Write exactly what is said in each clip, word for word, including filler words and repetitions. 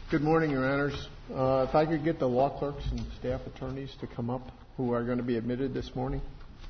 Good morning, Your Honors. Uh, if I could get the law clerks and staff attorneys to come up who are going to be admitted this morning.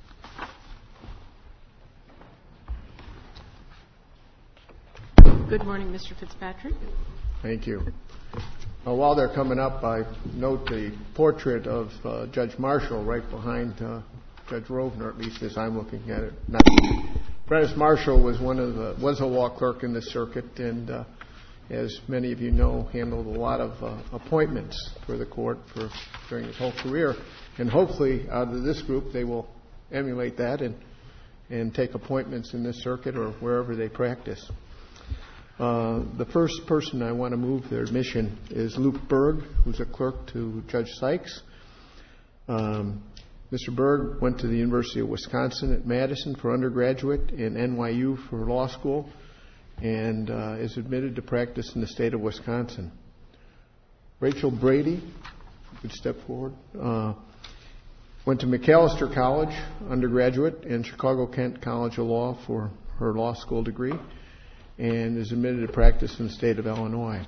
Good morning, Mister Fitzpatrick. Thank you. Uh, while they're coming up, I note the portrait of uh, Judge Marshall right behind uh, Judge Rovner, at least as I'm looking at it. Now, Prentice Marshall was one of the, was a law clerk in the circuit, and uh, as many of you know, handled a lot of uh, appointments for the court for during his whole career. And hopefully, out of this group, they will emulate that and and take appointments in this circuit or wherever they practice. Uh, the first person I want to move their admission is Luke Berg, who's a clerk to Judge Sykes. Um, Mister Berg went to the University of Wisconsin at Madison for undergraduate and N Y U for law school, and uh, is admitted to practice in the state of Wisconsin. Rachel Brady, you could step forward, uh, went to Macalester College, undergraduate, and Chicago-Kent College of Law for her law school degree, and is admitted to practice in the state of Illinois.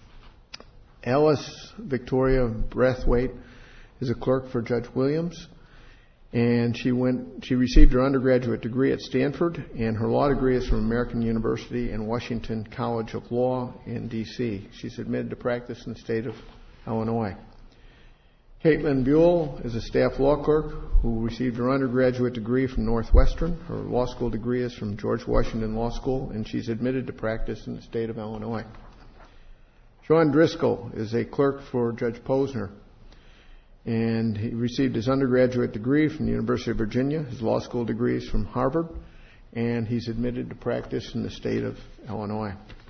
Alice Victoria Brathwaite is a clerk for Judge Williams, and she went. She received her undergraduate degree at Stanford, and her law degree is from American University and Washington College of Law in D C She's admitted to practice in the state of Illinois. Caitlin Buell is a staff law clerk who received her undergraduate degree from Northwestern. Her law school degree is from George Washington Law School, and she's admitted to practice in the state of Illinois. Sean Driscoll is a clerk for Judge Posner, and he received his undergraduate degree from the University of Virginia. His law school degree is from Harvard, and he's admitted to practice in the state of Illinois.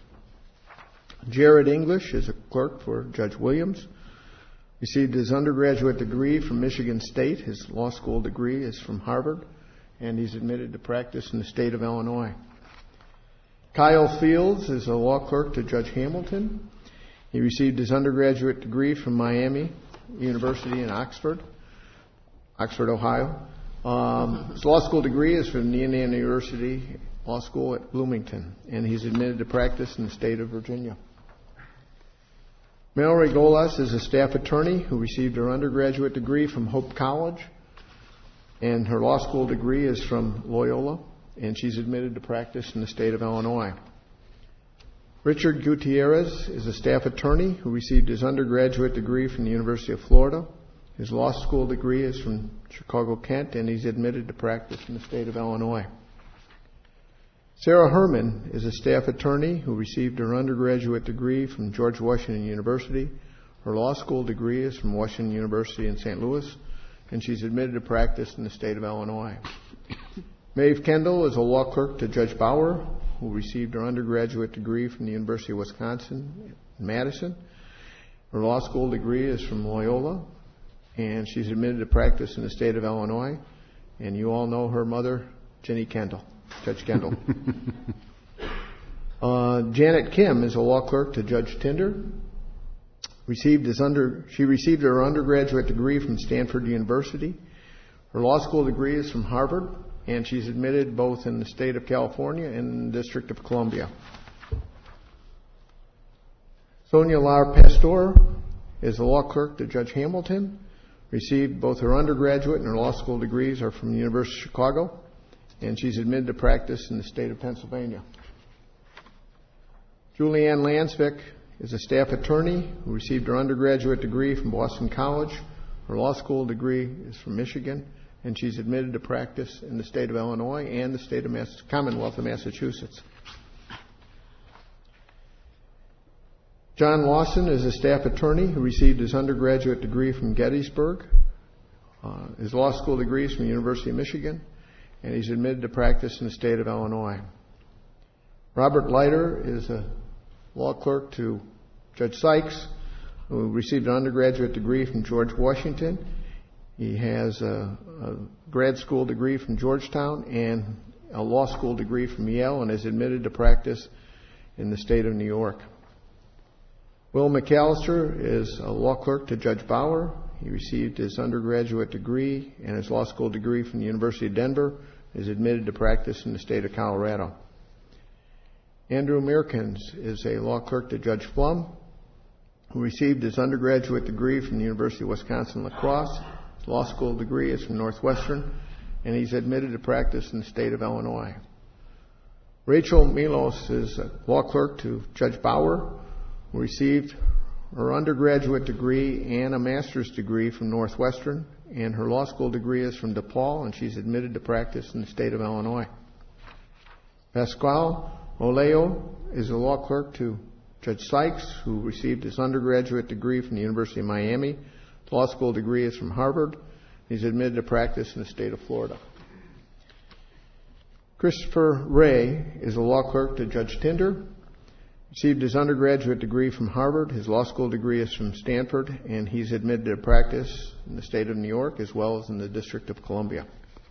Jared English is a clerk for Judge Williams. Received his undergraduate degree from Michigan State. His law school degree is from Harvard, and he's admitted to practice in the state of Illinois. Kyle Fields is a law clerk to Judge Hamilton. He received his undergraduate degree from Miami University in Oxford, Oxford, Ohio. Um, his law school degree is from the Indiana University Law School at Bloomington, and he's admitted to practice in the state of Virginia. Mallory Golas is a staff attorney who received her undergraduate degree from Hope College, and her law school degree is from Loyola, and she's admitted to practice in the state of Illinois. Richard Gutierrez is a staff attorney who received his undergraduate degree from the University of Florida. His law school degree is from Chicago-Kent, and he's admitted to practice in the state of Illinois. Sarah Herman is a staff attorney who received her undergraduate degree from George Washington University. Her law school degree is from Washington University in Saint Louis, and she's admitted to practice in the state of Illinois. Maeve Kendall is a law clerk to Judge Bauer, who received her undergraduate degree from the University of Wisconsin in Madison. Her law school degree is from Loyola, and she's admitted to practice in the state of Illinois. And you all know her mother, Jenny Kendall. Judge Kendall. uh, Janet Kim is a law clerk to Judge Tinder. Received his under, she received her undergraduate degree from Stanford University. Her law school degree is from Harvard, and she's admitted both in the state of California and the District of Columbia. Sonia Lar Pastor is a law clerk to Judge Hamilton. Received both her undergraduate and her law school degrees are from the University of Chicago, and she's admitted to practice in the state of Pennsylvania. Julianne Lansvik is a staff attorney who received her undergraduate degree from Boston College. Her law school degree is from Michigan, and she's admitted to practice in the state of Illinois and the state of Mass- Commonwealth of Massachusetts. John Lawson is a staff attorney who received his undergraduate degree from Gettysburg. Uh, his law school degree is from the University of Michigan, and he's admitted to practice in the state of Illinois. Robert Leiter is a law clerk to Judge Sykes, who received an undergraduate degree from George Washington. He has a, a grad school degree from Georgetown and a law school degree from Yale, and is admitted to practice in the state of New York. Will McAllister is a law clerk to Judge Bauer. He received his undergraduate degree and his law school degree from the University of Denver, is admitted to practice in the state of Colorado. Andrew Meerkens is a law clerk to Judge Flum, who received his undergraduate degree from the University of Wisconsin-La Crosse. His law school degree is from Northwestern, and he's admitted to practice in the state of Illinois. Rachel Milos is a law clerk to Judge Bauer, who received her undergraduate degree and a master's degree from Northwestern, and her law school degree is from DePaul, and she's admitted to practice in the state of Illinois. Pascual Oleo is a law clerk to Judge Sykes, who received his undergraduate degree from the University of Miami. His law school degree is from Harvard. He's admitted to practice in the state of Florida. Christopher Ray is a law clerk to Judge Tinder. Received his undergraduate degree from Harvard. His law school degree is from Stanford, and he's admitted to practice in the state of New York as well as in the District of Columbia.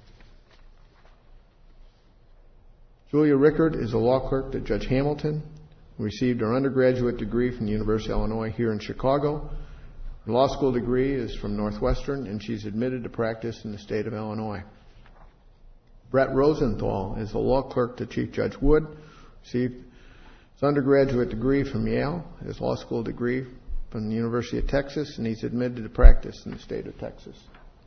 Julia Rickard is a law clerk to Judge Hamilton, who received her undergraduate degree from the University of Illinois here in Chicago. Her law school degree is from Northwestern, and she's admitted to practice in the state of Illinois. Brett Rosenthal is a law clerk to Chief Judge Wood, received his undergraduate degree from Yale, his law school degree from the University of Texas, and he's admitted to practice in the state of Texas.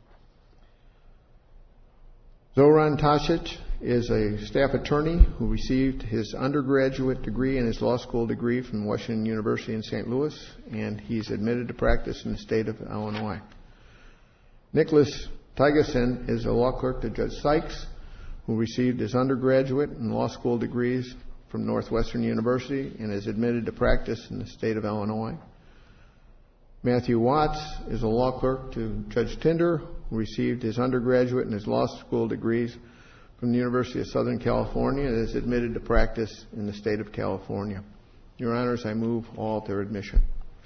Zoran Tasic is a staff attorney who received his undergraduate degree and his law school degree from Washington University in Saint Louis, and he's admitted to practice in the state of Illinois. Nicholas Tigerson is a law clerk to Judge Sykes, who received his undergraduate and law school degrees from Northwestern University and is admitted to practice in the state of Illinois. Matthew Watts is a law clerk to Judge Tinder, who received his undergraduate and his law school degrees from the University of Southern California and is admitted to practice in the state of California. Your Honors, I move all their admission.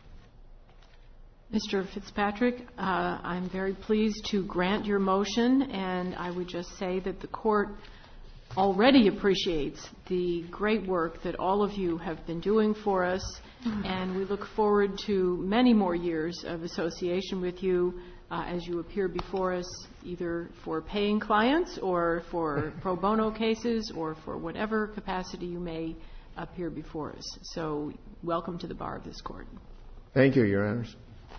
Mister Fitzpatrick, uh, I'm very pleased to grant your motion, and I would just say that the Court already appreciates the great work that all of you have been doing for us, mm-hmm. and we look forward to many more years of association with you uh, as you appear before us, either for paying clients or for pro bono cases or for whatever capacity you may appear before us. So welcome to the bar of this Court. Thank you, Your Honors.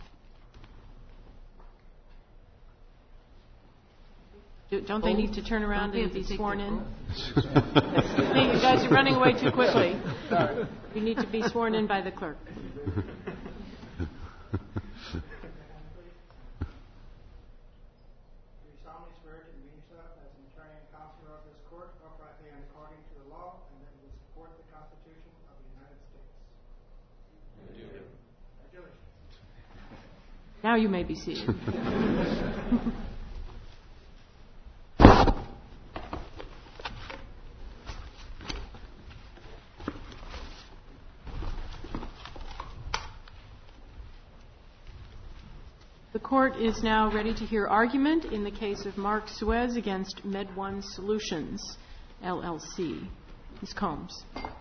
Don't they need to turn around and be sworn in? You guys are running away too quickly. You need to be sworn in by the clerk. Do you solemnly swear to demean yourself as an attorney and counselor of this court, uprightly and according to the law, and that you will support the Constitution of the United States? I do. Congratulations. Now you may be seated. The Court is now ready to hear argument in the case of Mark Suez against MedOne Solutions, L L C. Miz Combs.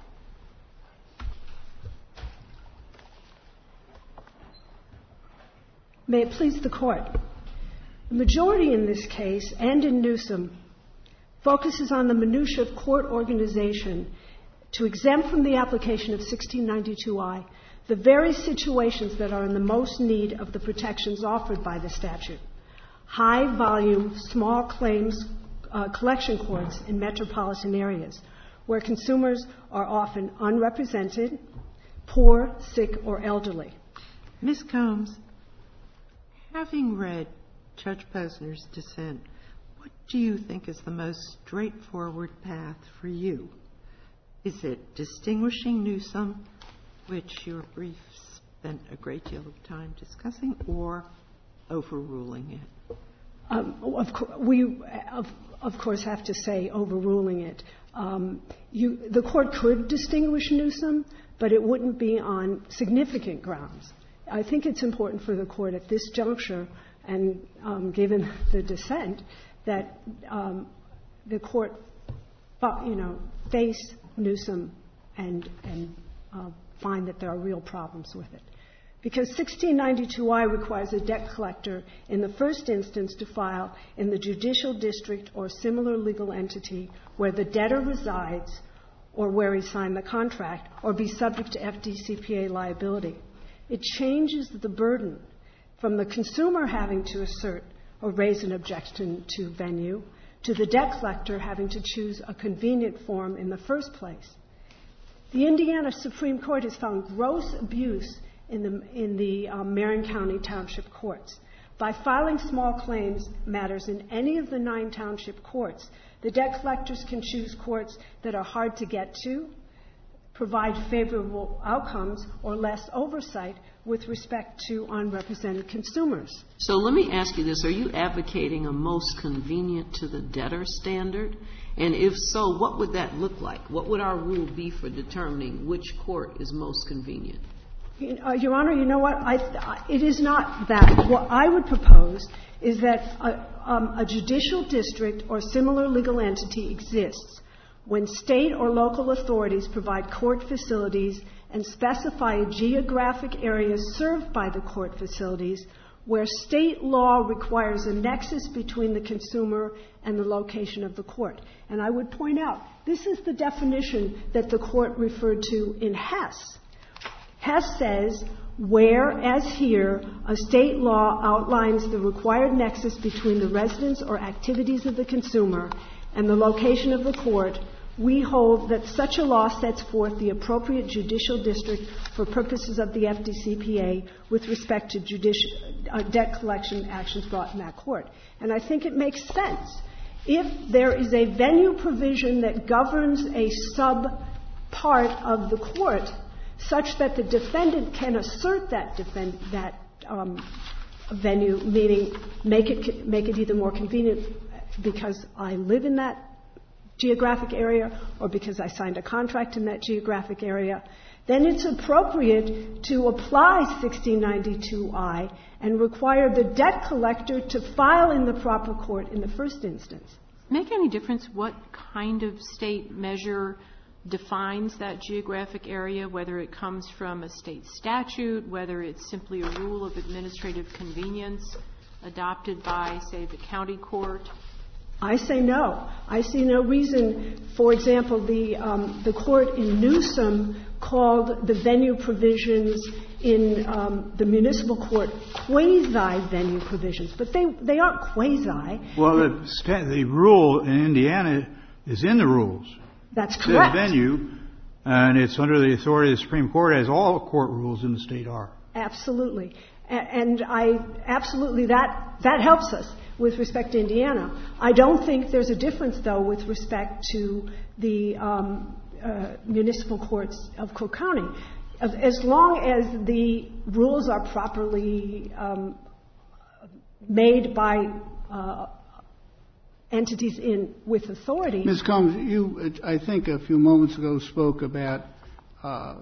May it please the Court. The majority in this case and in Newsom focuses on the minutiae of court organization to exempt from the application of sixteen ninety-two I the very situations that are in the most need of the protections offered by the statute. High-volume, small claims uh, collection courts in metropolitan areas where consumers are often unrepresented, poor, sick, or elderly. Miz Combs, having read Judge Posner's dissent, what do you think is the most straightforward path for you? Is it distinguishing Newsom, which your brief spent a great deal of time discussing, or overruling it? Um, of co- we, of, of course, have to say overruling it. Um, you, the Court could distinguish Newsom, but it wouldn't be on significant grounds. I think it's important for the Court at this juncture, and um, given the dissent, that um, the Court, you know, face Newsom and and uh, find that there are real problems with it. Because sixteen ninety-two I requires a debt collector in the first instance to file in the judicial district or similar legal entity where the debtor resides or where he signed the contract, or be subject to F D C P A liability. It changes the burden from the consumer having to assert or raise an objection to venue to the debt collector having to choose a convenient form in the first place. The Indiana Supreme Court has found gross abuse in the, in the um, Marion County Township courts. By filing small claims matters in any of the nine township courts, the debt collectors can choose courts that are hard to get to, provide favorable outcomes, or less oversight with respect to unrepresented consumers. So let me ask you this. Are you advocating a most convenient to the debtor standard? And if so, what would that look like? What would our rule be for determining which court is most convenient? Uh, Your Honor, you know what? I, it is not that. What I would propose is that a, um, a judicial district or similar legal entity exists when state or local authorities provide court facilities and specify a geographic area served by the court facilities where state law requires a nexus between the consumer and the location of the court. And I would point out, this is the definition that the court referred to in Hess. Hess says, where, as here, a state law outlines the required nexus between the residence or activities of the consumer and the location of the court, we hold that such a law sets forth the appropriate judicial district for purposes of the F D C P A with respect to judicial, uh, debt collection actions brought in that court. And I think it makes sense. If there is a venue provision that governs a sub-part of the court such that the defendant can assert that, defend, that um, venue, meaning make it, make it either more convenient because I live in that geographic area or because I signed a contract in that geographic area, then it's appropriate to apply sixteen ninety-two I and require the debt collector to file in the proper court in the first instance. Make any difference what kind of state measure defines that geographic area, whether it comes from a state statute, whether it's simply a rule of administrative convenience adopted by, say, the county court? I say no. I see no reason. For example, the um, the court in Newsom called the venue provisions in um, the municipal court quasi-venue provisions, but they they aren't quasi. Well, the, sta- the rule in Indiana is in the rules. That's correct. It's a venue, and it's under the authority of the Supreme Court, as all court rules in the state are. Absolutely. And I absolutely that that helps us with respect to Indiana. I don't think there's a difference, though, with respect to the um, uh, municipal courts of Cook County. As long as the rules are properly um, made by uh, entities in with authority. Miz Combs, you, I think, a few moments ago spoke about uh,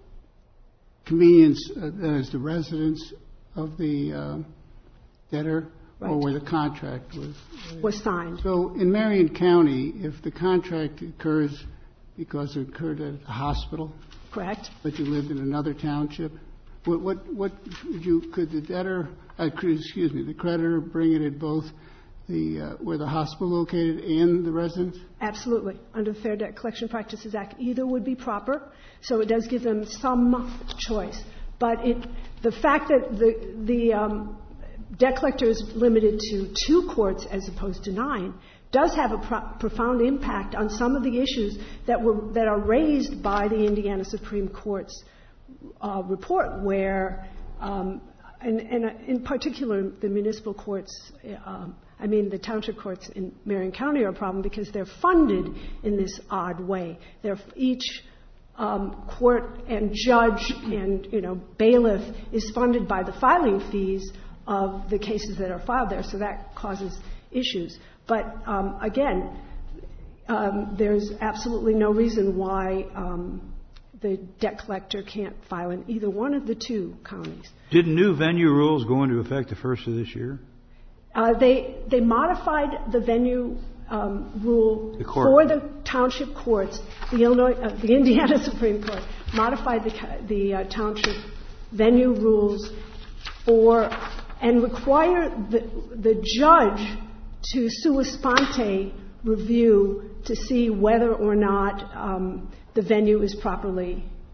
convenience uh, as the residence of the uh, debtor, right, or where the contract was uh, was signed. So, in Marion County, if the contract occurs because it occurred at a hospital, correct, but you lived in another township, what what what could you could the debtor, uh, excuse me, the creditor bring it at both the uh, where the hospital located and the residence? Absolutely. Under the Fair Debt Collection Practices Act, either would be proper. So it does give them some choice. But it, the fact that the the um, debt collector is limited to two courts as opposed to nine does have a pro- profound impact on some of the issues that were that are raised by the Indiana Supreme Court's uh, report, where, um, and, and in particular, the municipal courts. Um, I mean, the township courts in Marion County are a problem because they're funded in this odd way. They're each um, court and judge and, you know, bailiff is funded by the filing fees of the cases that are filed there, so that causes issues. But um, again, um, there's absolutely no reason why um, the debt collector can't file in either one of the two counties. Did new venue rules go into effect the first of this year? Uh, they they modified the venue um, rule the court. for the township courts. The Illinois, uh, the Indiana Supreme Court modified the the uh, township venue rules for and require the the judge to sua sponte review to see whether or not um, the venue is properly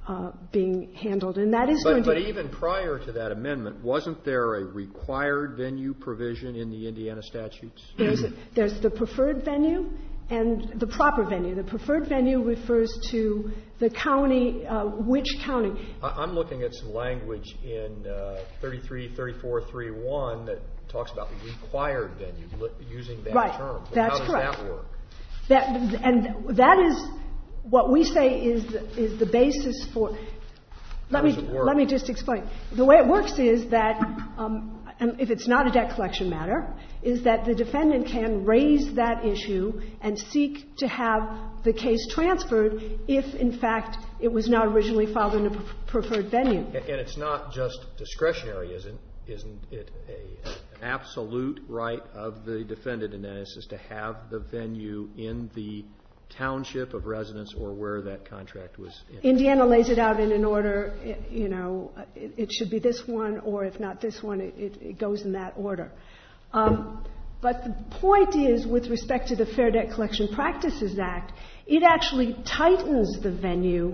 uh, being handled. And that is but, going to... But even prior to that amendment, wasn't there a required venue provision in the Indiana statutes? There's, a, there's the preferred venue and the proper venue. The preferred venue refers to the county, uh, which county. I'm looking at some language in uh, thirty-three, thirty-four, thirty-one that talks about the required venue, using that right. term. That's How does correct. that work? That, and that is what we say is the, is the basis for. Let How me does it work? let me just explain. The way it works is that um, and if it's not a debt collection matter, is that the defendant can raise that issue and seek to have the case transferred if, in fact, it was not originally filed in a preferred venue. And, and it's not just discretionary, isn't isn't it? A, an absolute right of the defendant in this is to have the venue in the township of residence or where that contract was in. Indiana lays it out in an order, you know, it, it should be this one, or if not this one, it, it, it goes in that order. Um, but the point is, with respect to the Fair Debt Collection Practices Act, it actually tightens the venue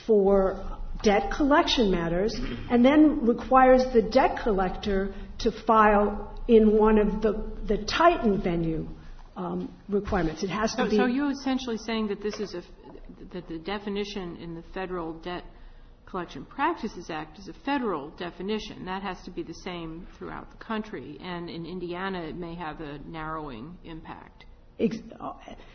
for debt collection matters and then requires the debt collector to file in one of the, the tightened venue Um, requirements. It has to so, be. So you're essentially saying that this is a that the definition in the Federal Debt Collection Practices Act is a federal definition. That has to be the same throughout the country, and in Indiana it may have a narrowing impact. Ex- uh,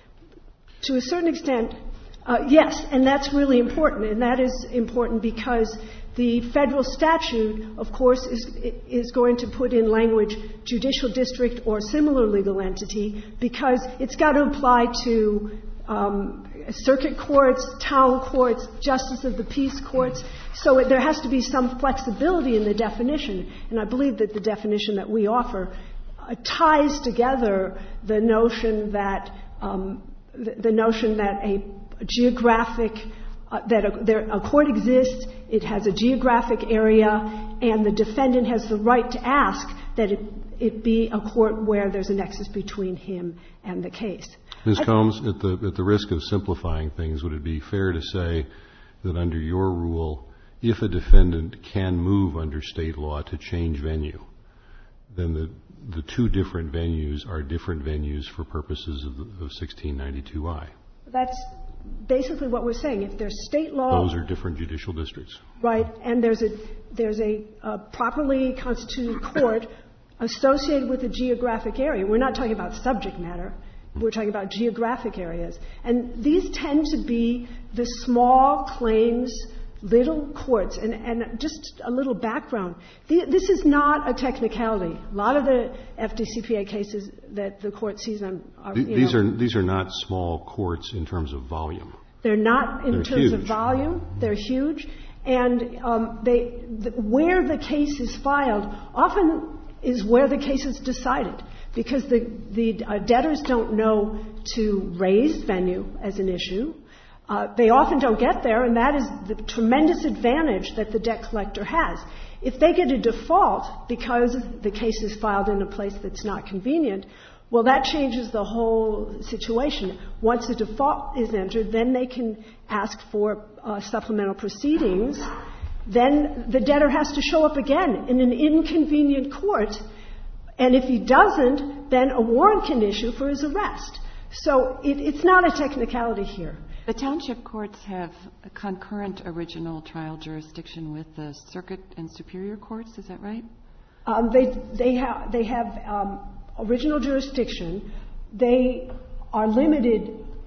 to a certain extent, uh, yes, and that's really important, and that is important because the federal statute, of course, is, is going to put in language judicial district or similar legal entity because it's got to apply to um, circuit courts, town courts, justice of the peace courts. So it, there has to be some flexibility in the definition. And I believe that the definition that we offer uh, ties together the notion that um, the, the notion that a geographic Uh, that a, there, a court exists, it has a geographic area, and the defendant has the right to ask that it, it be a court where there's a nexus between him and the case. Miz I, Combs, at the, at the risk of simplifying things, would it be fair to say that under your rule, if a defendant can move under state law to change venue, then the, the two different venues are different venues for purposes of, the, of sixteen ninety-two I? That's basically what we're saying. If there's state law, those are different judicial districts, right? And there's a there's a, a properly constituted court associated with a geographic area. We're not talking about subject matter. We're talking about geographic areas, and these tend to be the small claims, little courts. And, and just a little background: the, this is not a technicality. A lot of the F D C P A cases that the court sees on are, you these know, are these are not small courts in terms of volume. They're not in they're terms huge. of volume. They're huge, and um, they the, where the case is filed often is where the case is decided, because the the uh, debtors don't know to raise venue as an issue. Uh, they often don't get there, and that is the tremendous advantage that the debt collector has. If they get a default because the case is filed in a place that's not convenient, well, that changes the whole situation. Once a default is entered, then they can ask for uh, supplemental proceedings. Then the debtor has to show up again in an inconvenient court, and if he doesn't, then a warrant can issue for his arrest. So it, it's not a technicality here. The township courts have a concurrent original trial jurisdiction with the circuit and superior courts. Is that right? Um, they they have they have um, original jurisdiction. They are limited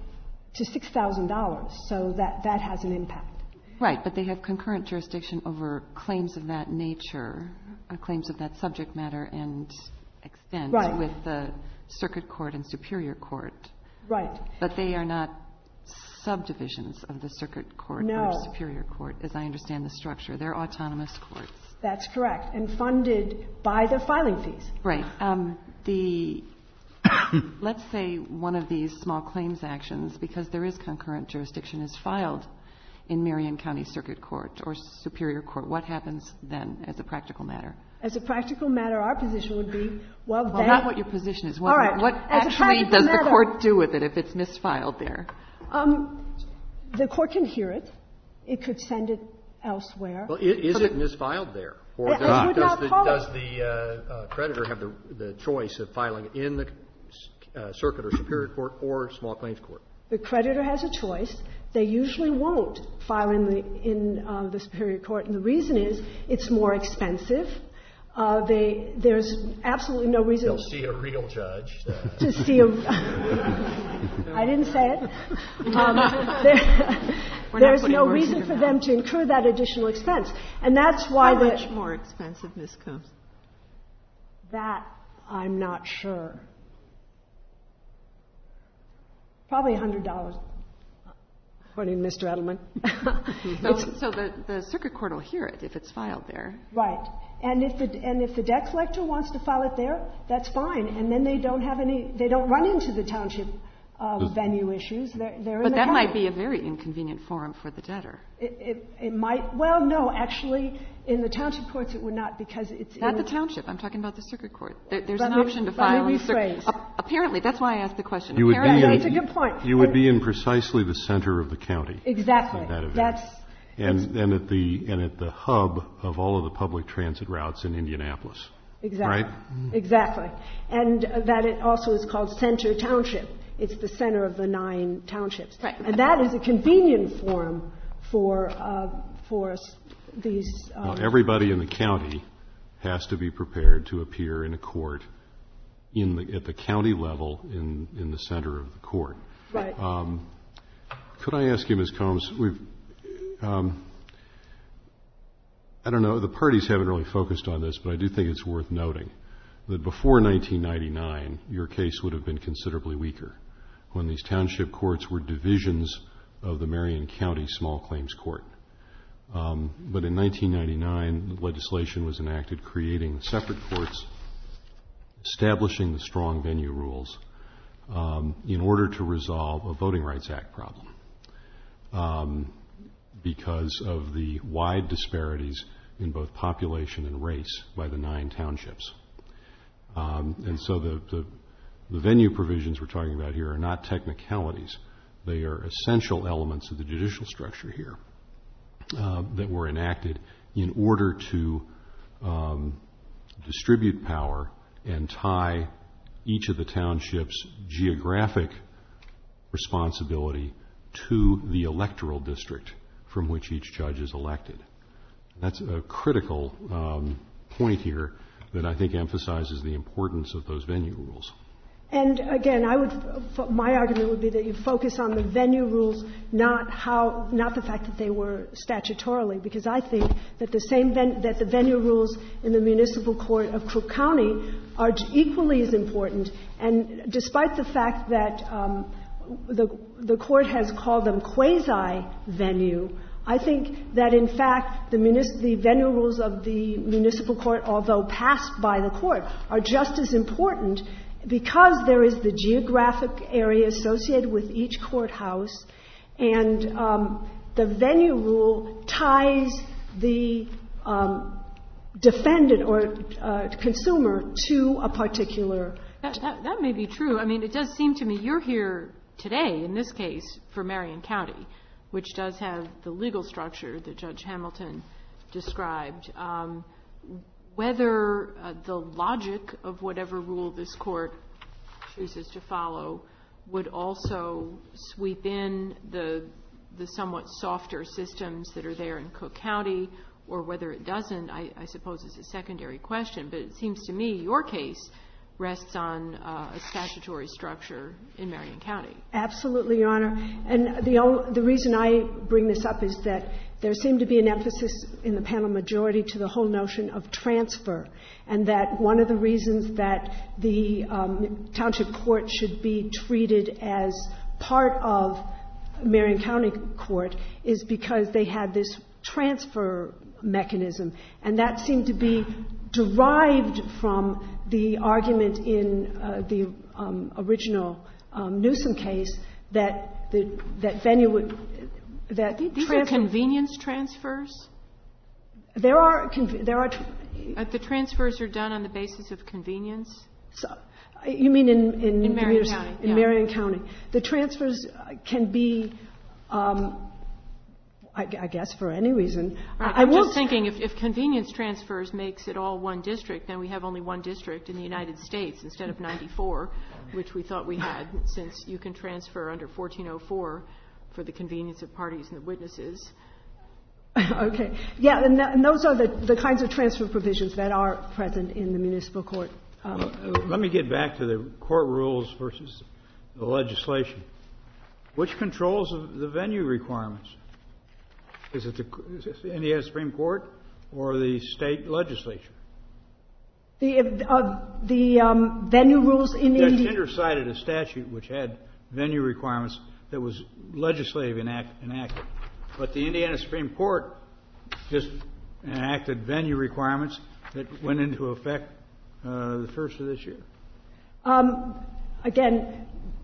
to six thousand dollars, so that that has an impact. Right, but they have concurrent jurisdiction over claims of that nature, uh, claims of that subject matter and extent, right, with the circuit court and superior court. Right. But they are not subdivisions of the circuit court no. or superior court, as I understand the structure. They're autonomous courts. That's correct, and funded by their filing fees. Right. Um, the let's say one of these small claims actions, because there is concurrent jurisdiction, is filed in Marion County Circuit Court or Superior Court. What happens then, as a practical matter? As a practical matter, our position would be, well, well then... not what your position is. What, all right. what actually does matter, the court do with it if it's misfiled there? Um, the court can hear it. It could send it elsewhere. Well, is, is it misfiled there? Or does, I would does not the, call does it. the uh, uh, creditor have the, the choice of filing it in the uh, circuit or superior court or small claims court? The creditor has a choice. They usually won't file in the in uh, the superior court, and the reason is it's more expensive. Uh, they, there's absolutely no reason. They'll see a real judge. Uh. To see a. I didn't say it. Um, there, there's no reason for them to incur that additional expense, and that's why How the. much more expensive, Miz Combs? That I'm not sure. Probably a hundred dollars. According to Mister Edelman. so so the, the circuit court will hear it if it's filed there. Right. And if the and if the debt collector wants to file it there, that's fine. And then they don't have any. They don't run into the township uh, venue issues. They're, they're but in the that county. might be a very inconvenient forum for the debtor. It, it, it might. Well, no, actually, in the township courts it would not because it's not in the township. I'm talking about the circuit court. There, there's Let an me- option to let file. me in the circuit. rephrase. Uh, apparently, that's why I asked the question. You would be Apparently, in, That's a good point. You would And- be in precisely the center of the county. Exactly. in that event. That's And, and at the and at the hub of all of the public transit routes in Indianapolis. exactly Right? exactly, and uh, that it also is called Center Township. It's the center of the nine townships, Right. and that is a convenient forum for uh, for s- these. Um, Well, everybody in the county has to be prepared to appear in a court in the, at the county level in, in the center of the court. right. Um, could I ask you, Miz Combs, we've, um, I don't know, the parties haven't really focused on this, but I do think it's worth noting that before nineteen ninety-nine, your case would have been considerably weaker when these township courts were divisions of the Marion County Small Claims Court. Um, but in nineteen ninety-nine, legislation was enacted creating separate courts, establishing the strong venue rules um, in order to resolve a Voting Rights Act problem um, because of the wide disparities in both population and race by the nine townships. Um, and so the, the, the venue provisions we're talking about here are not technicalities. They are essential elements of the judicial structure here uh, that were enacted in order to um, distribute power and tie each of the townships' geographic responsibility to the electoral district from which each judge is elected. That's a critical um, point here that I think emphasizes the importance of those venue rules. And again, I would, f- my argument would be that you focus on the venue rules, not how, not the fact that they were statutorily, because I think that the same ven- that the venue rules in the municipal court of Cook County are equally as important. And despite the fact that um, the the court has called them quasi venue, I think that in fact the, munis- the venue rules of the municipal court, although passed by the court, are just as important. Because there is the geographic area associated with each courthouse, and um, the venue rule ties the um, defendant or uh, consumer to a particular. That, that, that may be true. I mean, it does seem to me you're here today, in this case, for Marion County, which does have the legal structure that Judge Hamilton described. Um, Whether uh, the logic of whatever rule this court chooses to follow would also sweep in the the somewhat softer systems that are there in Cook County, or whether it doesn't, I, I suppose is a secondary question. But it seems to me your case rests on uh, a statutory structure in Marion County. Absolutely, Your Honor. And the only, the reason I bring this up is that there seemed to be an emphasis in the panel majority to the whole notion of transfer, and that one of the reasons that the um, township court should be treated as part of Marion County Court is because they had this transfer mechanism, and that seemed to be derived from the argument in uh, the um, original um, Newsom case that the, that venue would that these transfer, are convenience transfers. There are there are tr- uh, the transfers are done on the basis of convenience. So, you mean in in, in Marion the, County? In yeah. Marion County, the transfers can be. Um, I, I guess for any reason. Right. I I'm will just thinking if, if convenience transfers makes it all one district, then we have only one district in the United States instead of ninety-four, which we thought we had, since you can transfer under fourteen oh four for the convenience of parties and the witnesses. Okay. Yeah, and, th- and those are the, the kinds of transfer provisions that are present in the municipal court. Um, well, let me get back to the court rules versus the legislation. Which controls the venue requirements? Is it the Indiana Supreme Court or the state legislature? The, uh, the um, venue rules in Judge Indiana. Tinder cited a statute which had venue requirements that was legislative enact- enacted. But the Indiana Supreme Court just enacted venue requirements that went into effect uh, the first of this year. Um, again,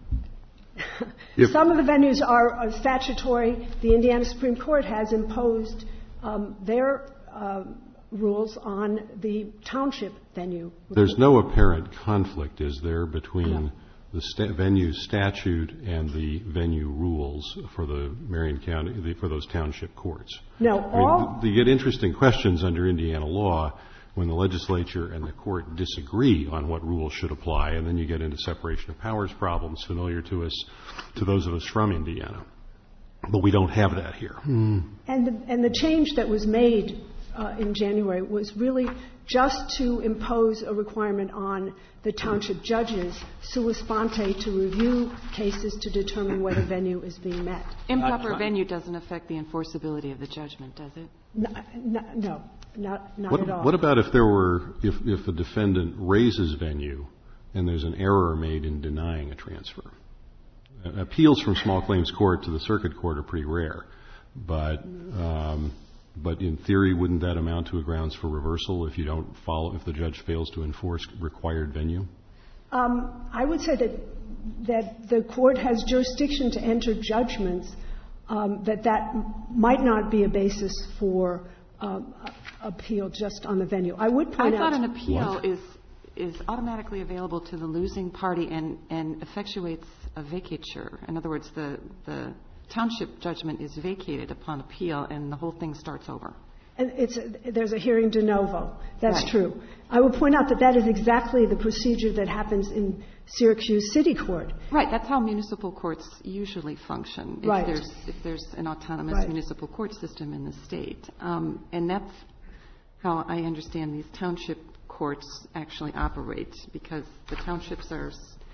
If some of the venues are uh, statutory. The Indiana Supreme Court has imposed um, their uh, rules on the township venue. There's no apparent conflict, is there, between No. the sta- venue statute and the venue rules for the Marion County, the, for those township courts? No, I mean, all. th- you get interesting questions under Indiana law when the legislature and the court disagree on what rules should apply, and then you get into separation of powers problems familiar to us, to those of us from Indiana. But we don't have that here. And the, and the change that was made uh, in January was really just to impose a requirement on the township judges sua sponte to review cases to determine whether venue is being met. Improper venue doesn't affect the enforceability of the judgment, does it? No, no, no not, not What, at all. what about if there were, if, if a defendant raises venue and there's an error made in denying a transfer? Uh, appeals from small claims court to the circuit court are pretty rare, but um, but in theory, wouldn't that amount to a grounds for reversal if you don't follow, if the judge fails to enforce required venue? Um, I would say that that the court has jurisdiction to enter judgments um, that that might not be a basis for um, appeal just on the venue. I would point I out thought an appeal What? is is automatically available to the losing party and, and effectuates a vacatur. In other words, the, the township judgment is vacated upon appeal and the whole thing starts over. And it's a, there's a hearing de novo. That's Right. true. I would point out that that is exactly the procedure that happens in Syracuse City Court. Right, that's how municipal courts usually function. If Right. there's if there's an autonomous Right. municipal court system in the state, um, and that's how I understand these township courts actually operate, because the townships are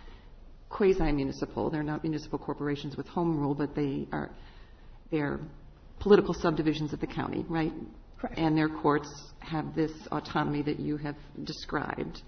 quasi-municipal. They're not municipal corporations with home rule, but they are they're political subdivisions of the county, right? Correct. And their courts have this autonomy that you have described.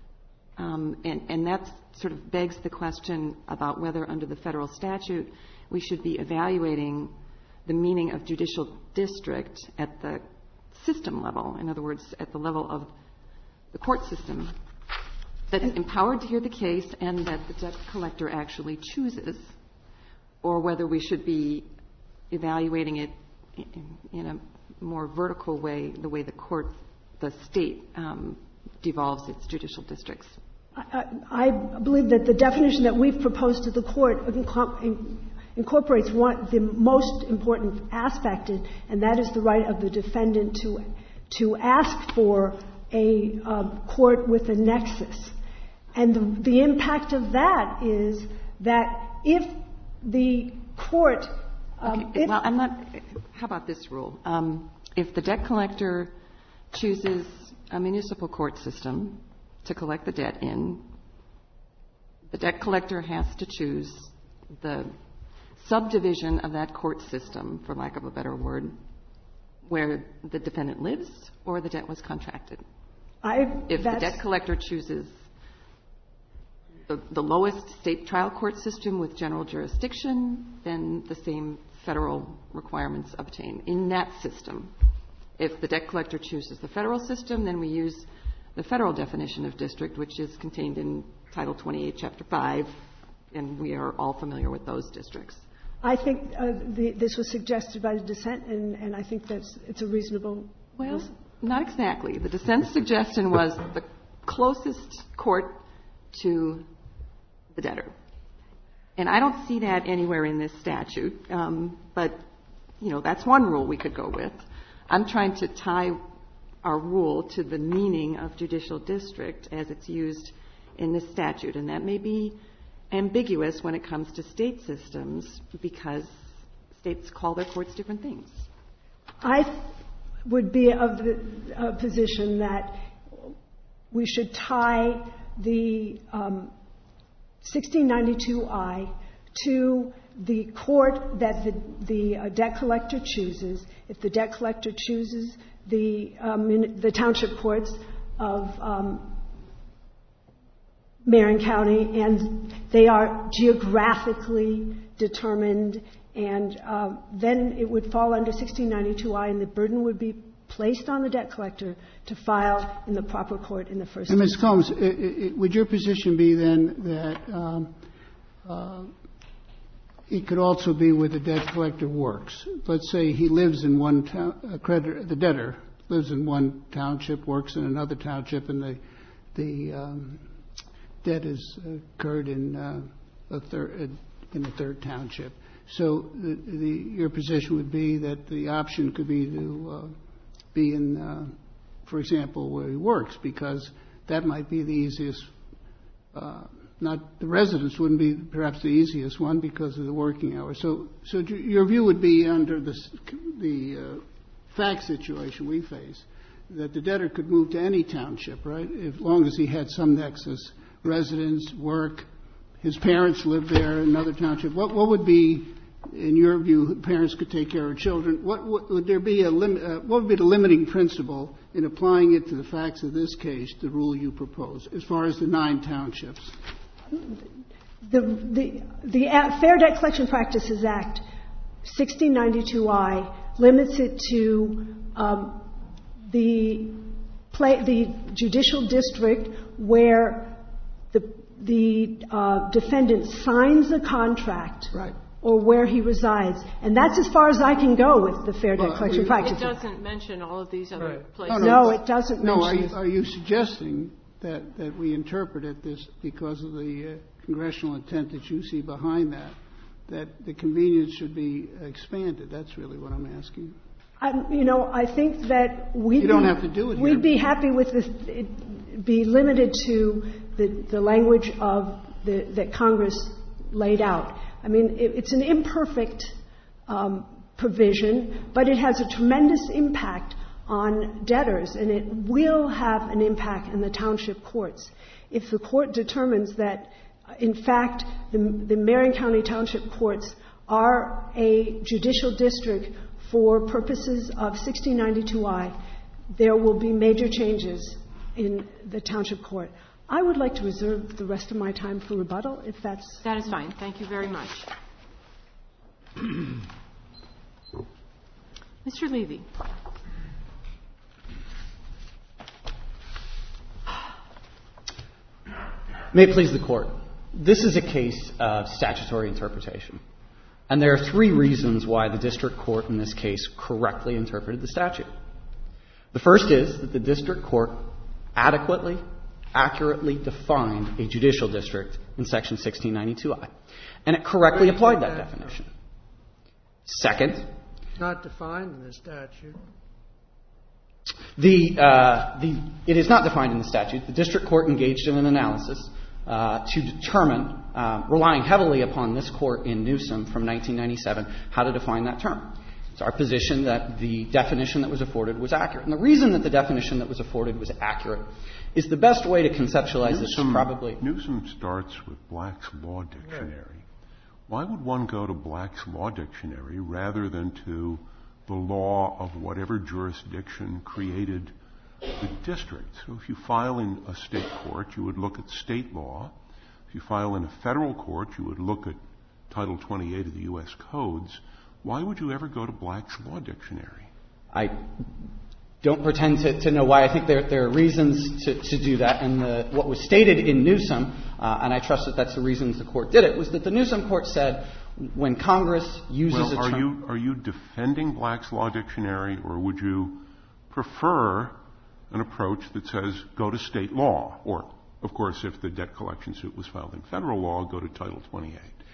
Um, and, and that sort of begs the question about whether under the federal statute we should be evaluating the meaning of judicial district at the system level, in other words, at the level of the court system that's empowered to hear the case and that the debt collector actually chooses, or whether we should be evaluating it in, in a more vertical way, the way the court, the state um, devolves its judicial districts. I, I believe that the definition that we've proposed to the court inco- incorporates one, the most important aspect, and that is the right of the defendant to to ask for a uh, court with a nexus. And the, the impact of that is that if the court... Um, okay, if well, I'm not... How about this rule? Um, if the debt collector chooses a municipal court system to collect the debt in, the debt collector has to choose the subdivision of that court system, for lack of a better word, where the defendant lives or the debt was contracted. I, If the debt collector chooses the, the lowest state trial court system with general jurisdiction, then the same federal requirements obtain in that system. If the debt collector chooses the federal system, then we use the federal definition of district, which is contained in Title twenty-eight, Chapter five, and we are all familiar with those districts. I think uh, the, this was suggested by the dissent, and, and I think that's it's a reasonable... Well, not exactly. The dissent's suggestion was the closest court to the debtor. And I don't see that anywhere in this statute, um, but you know, that's one rule we could go with. I'm trying to tie our rule to the meaning of judicial district as it's used in this statute, and that may be ambiguous when it comes to state systems because states call their courts different things. I would be of the uh, position that we should tie the um, sixteen ninety-two I to the court that the, the uh, debt collector chooses. If the debt collector chooses the, um, the township courts of um, Marion County, and they are geographically determined, and uh, then it would fall under sixteen ninety-two I, and the burden would be placed on the debt collector to file in the proper court in the first and instance. Miz Combs, it, it, would your position be then that um, uh, it could also be where the debt collector works? Let's say he lives in one town, uh, creditor, the debtor lives in one township, works in another township, and the the um, debt is occurred in uh, a third in a third township. So the, the, your position would be that the option could be to uh, be in, uh, for example, where he works, because that might be the easiest. Uh, not the residence wouldn't be perhaps the easiest one because of the working hours. So, so your view would be under the the uh, fact situation we face that the debtor could move to any township, right? As long as he had some nexus, residence, work. His parents lived there in another township. What, what would be, in your view, parents could take care of children? What, what would there be a lim, uh, what would be the limiting principle in applying it to the facts of this case, the rule you propose, as far as the nine townships? The the the Fair Debt Collection Practices Act, sixteen ninety-two I, limits it to um, the play, the judicial district where the the uh, defendant signs a contract, right, or where he resides, and that's as far as I can go with the Fair Debt well, Collection you, Practices. It doesn't mention all of these other right. places. No, no, it doesn't no, mention. No, are, are you suggesting that, that we interpret it this because of the uh, congressional intent that you see behind that, that the convenience should be expanded? That's really what I'm asking. Um, you know, I think that we you don't have to do it. We'd here. be happy with this. It be limited to the, the language of the, that Congress laid out. I mean, it, it's an imperfect um, provision, but it has a tremendous impact on debtors, and it will have an impact in the township courts. If the court determines that, in fact, the, the Marion County Township courts are a judicial district for purposes of sixteen ninety-two I, there will be major changes in the township court. I would like to reserve the rest of my time for rebuttal, if that's... That is fine. Thank you very much. Mister Levy. May it please the Court. This is a case of statutory interpretation. And there are three reasons why the district court in this case correctly interpreted the statute. The first is that the district court adequately, accurately defined a judicial district in Section sixteen ninety-two I, and it correctly applied that definition. Second, it's not defined in the statute. The, uh, the, it is not defined in the statute. The district court engaged in an analysis uh, to determine, uh, relying heavily upon this court in Newsom from nineteen ninety-seven, how to define that term. It's our position that the definition that was afforded was accurate. And the reason that the definition that was afforded was accurate is the best way to conceptualize Newsom, this probably. Newsom starts with Black's Law Dictionary. Why would one go to Black's Law Dictionary rather than to the law of whatever jurisdiction created the district? So if you file in a state court, you would look at state law. If you file in a federal court, you would look at Title twenty-eight of the U S codes. Why would you ever go to Black's Law Dictionary? I don't pretend to, to know why. I think there, there are reasons to, to do that. And the, what was stated in Newsom, uh, and I trust that that's the reasons the court did it, was that the Newsom court said when Congress uses well, a are term... you, are you defending Black's Law Dictionary, or would you prefer an approach that says go to state law? Or, of course, if the debt collection suit was filed in federal law, go to Title twenty-eight.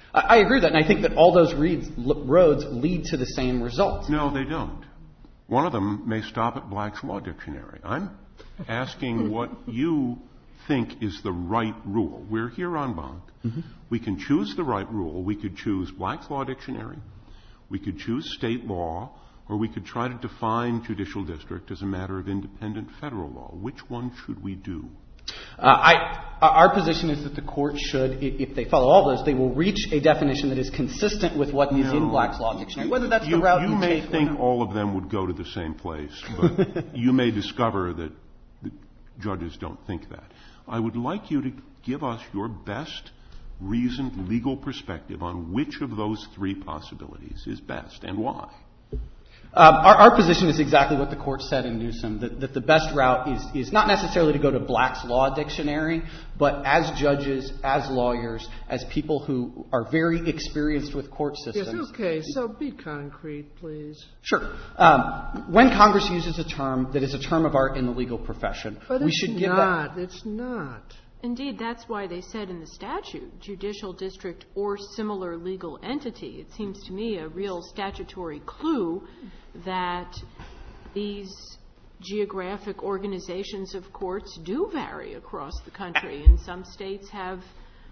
I, I agree with that, and I think that all those reads, l- roads lead to the same result. No, they don't. One of them may stop at Black's Law Dictionary. I'm asking what you think is the right rule. We're here on banc. Mm-hmm. We can choose the right rule. We could choose Black's Law Dictionary. We could choose state law, or we could try to define judicial district as a matter of independent federal law. Which one should we do? Uh, I, our position is that the court should, if they follow all those, they will reach a definition that is consistent with what is no, in Black's Law Dictionary. Whether that's you, the route you, you may take think all of them would go to the same place, but you may discover that the judges don't think that. I would like you to give us your best reasoned legal perspective on which of those three possibilities is best and why. Um, our, our position is exactly what the court said in Newsom, that, that the best route is, is not necessarily to go to Black's Law Dictionary, but as judges, as lawyers, as people who are very experienced with court systems. Yes, okay, so be concrete, please. Sure. Um, when Congress uses a term that is a term of art in the legal profession, but we it's should give not, that... It's not. Indeed, that's why they said in the statute, judicial district or similar legal entity. It seems to me a real statutory clue that these geographic organizations of courts do vary across the country. And some states have,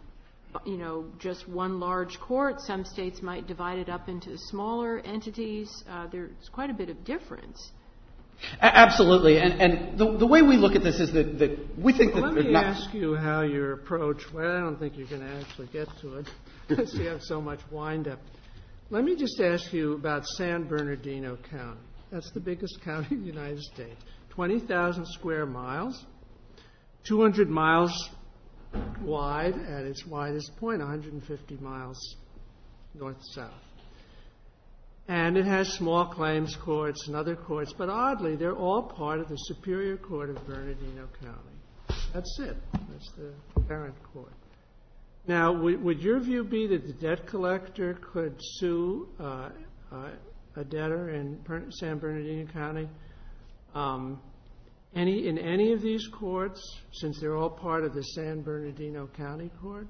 you know, just one large court. Some states might divide it up into smaller entities. Uh, there's quite a bit of difference. Absolutely. And, and the, the way we look at this is that, that we think well, that... Let me not ask you how your approach... Well, I don't think you're going to actually get to it because you have so much wind-up. Let me just ask you about San Bernardino County. That's the biggest county in the United States. twenty thousand square miles, two hundred miles wide at its widest point, one hundred fifty miles north-south. And it has small claims courts and other courts, but oddly, they're all part of the Superior Court of Bernardino County. That's it. That's the parent court. Now, w- would your view be that the debt collector could sue uh, uh, a debtor in per- San Bernardino County um, any in any of these courts, since they're all part of the San Bernardino County Court?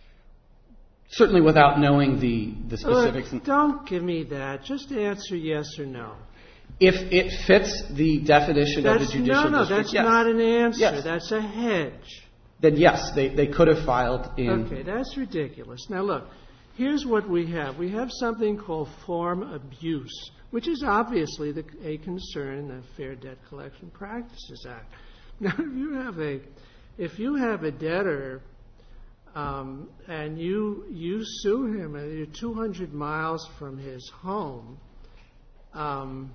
Certainly without knowing the, the specifics. Look, don't give me that. Just answer yes or no. If it fits the definition that's, of the judicial no, no, district, that's yes. not an answer. Yes. That's a hedge. Then yes, they, they could have filed in... Okay, that's ridiculous. Now look, here's what we have. We have something called form abuse, which is obviously the, a concern in the Fair Debt Collection Practices Act. Now, if you have a, if you have a debtor... Um, and you you sue him, and you're two hundred miles from his home, um,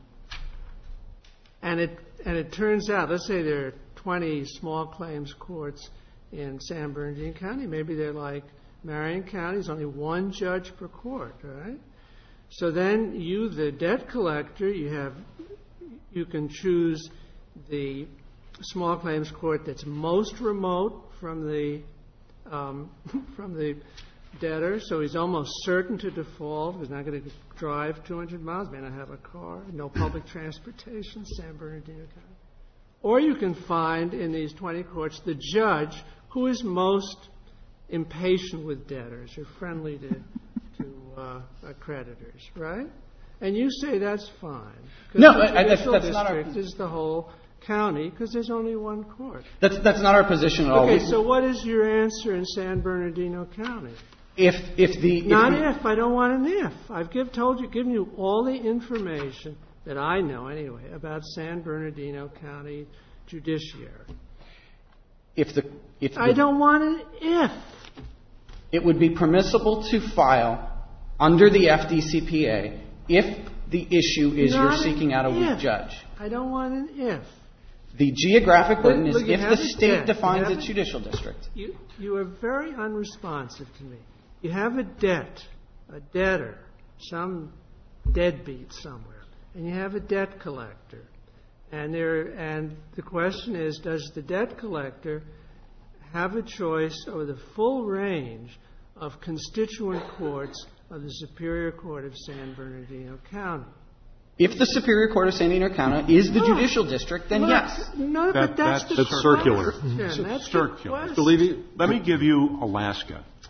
and it and it turns out, let's say there are twenty small claims courts in San Bernardino County. Maybe they're like Marion County. There's only one judge per court, right? So then you, the debt collector, you have you can choose the small claims court that's most remote from the Um, from the debtor, so he's almost certain to default. He's not going to drive two hundred miles, may not have a car, no public transportation, San Bernardino County. Or you can find in these twenty courts the judge who is most impatient with debtors or friendly to, to uh, creditors, right? And you say that's fine. No, the I, that's, that's district not our... is the whole county because there's only one court. That's that's not our position at all. Okay, so what is your answer in San Bernardino County? If if the not if, the, if I don't want an if. I've give, told you, given you all the information that I know anyway about San Bernardino County judiciary. If the if I the, don't want an if. It would be permissible to file under the F D C P A if the issue is not you're seeking out a weak if. judge. I don't want an if. The geographic burden is Look, if the state debt. defines a, its judicial district. You, you are very unresponsive to me. You have a debt, a debtor, some deadbeat somewhere, and you have a debt collector. And there, and the question is, does the debt collector have a choice over the full range of constituent courts of the Superior Court of San Bernardino County? If the Superior Court of San Bernardino County is the Look, judicial district, then look, yes. No, that, but that's, that's, the that's circular. That's circular. the Believe it, let me give you Alaska.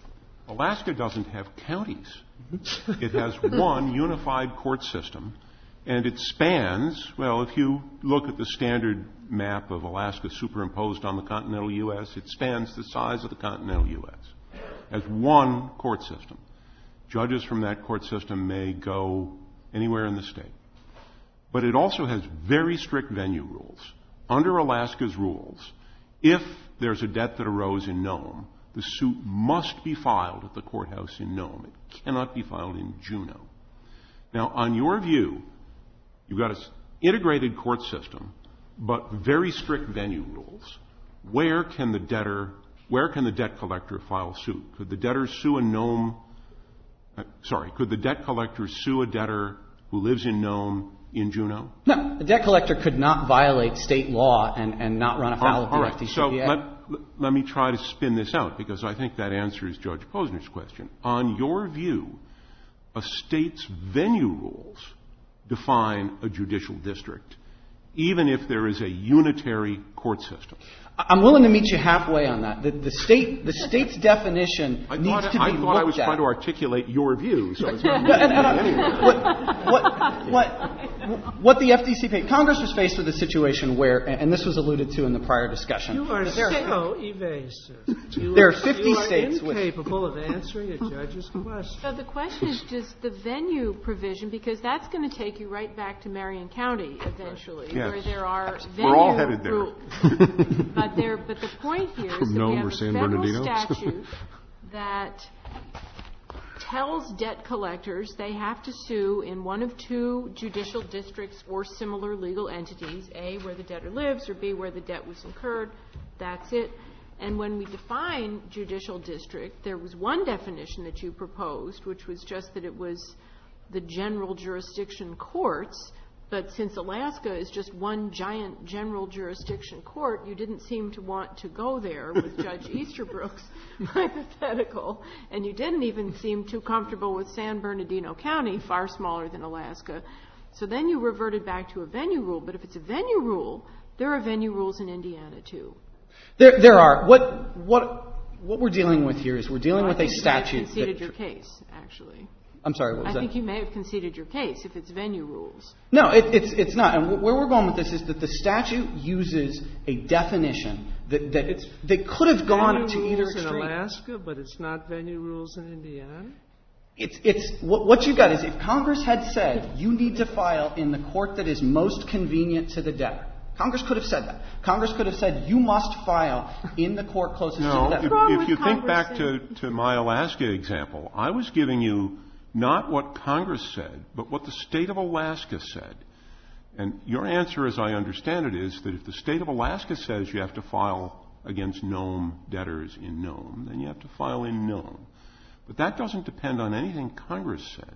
Alaska doesn't have counties. It has one unified court system, and it spans, well, if you look at the standard map of Alaska superimposed on the continental U S, it spans the size of the continental U S as one court system. Judges from that court system may go anywhere in the state. But it also has very strict venue rules. Under Alaska's rules, if there's a debt that arose in Nome, the suit must be filed at the courthouse in Nome. It cannot be filed in Juneau. Now, on your view, you've got an integrated court system, but very strict venue rules. Where can the debtor, where can the debt collector file suit? Could the debtor sue a Nome, uh, sorry, could the debt collector sue a debtor who lives in Nome in Juneau? No, the debt collector could not violate state law and, and not run afoul of the right. F D C P A. So let, let me try to spin this out, because I think that answers Judge Posner's question. On your view, a state's venue rules define a judicial district, even if there is a unitary court system. I'm willing to meet you halfway on that. The, the state, the state's definition I needs thought, to be I looked at. thought I was trying to articulate your view, so it's not and, and anyway. what, what, what, what the F D C P A, Congress was faced with a situation where, and this was alluded to in the prior discussion. You are there so evasive. You there are, are fifty you are states incapable with, of answering a judge's question. So the question is just the venue provision, because that's going to take you right back to Marion County eventually, yes. where there are venue We're all headed there. rules. but there, but the point here is From that Nome we have or a San federal Bernardino? statute that tells debt collectors they have to sue in one of two judicial districts or similar legal entities, A, where the debtor lives, or B, where the debt was incurred. That's it. And when we define judicial district, there was one definition that you proposed, which was just that it was the general jurisdiction courts. But since Alaska is just one giant general jurisdiction court, you didn't seem to want to go there with Judge Easterbrook's hypothetical, and you didn't even seem too comfortable with San Bernardino County, far smaller than Alaska. So then you reverted back to a venue rule. But if it's a venue rule, there are venue rules in Indiana, too. There, there are. What, what, what we're dealing with here is we're dealing well, with a statute. You may have conceded that, your case, actually. I'm sorry, what was I that? think you may have conceded your case if it's venue rules. No, it, it's it's not. And where we're going with this is that the statute uses a definition that, that it's, they could have gone to either extreme. extreme. In Alaska, but it's not venue rules in Indiana. It's it's what, what you got is if Congress had said you need to file in the court that is most convenient to the debtor. Congress could have said that. Congress could have said you must file in the court closest no, to the debtor. If, if you think back to, to my Alaska example, I was giving you not what Congress said, but what the state of Alaska said. And your answer, as I understand it, is that if the state of Alaska says you have to file against Nome debtors in Nome, then you have to file in Nome. But that doesn't depend on anything Congress said.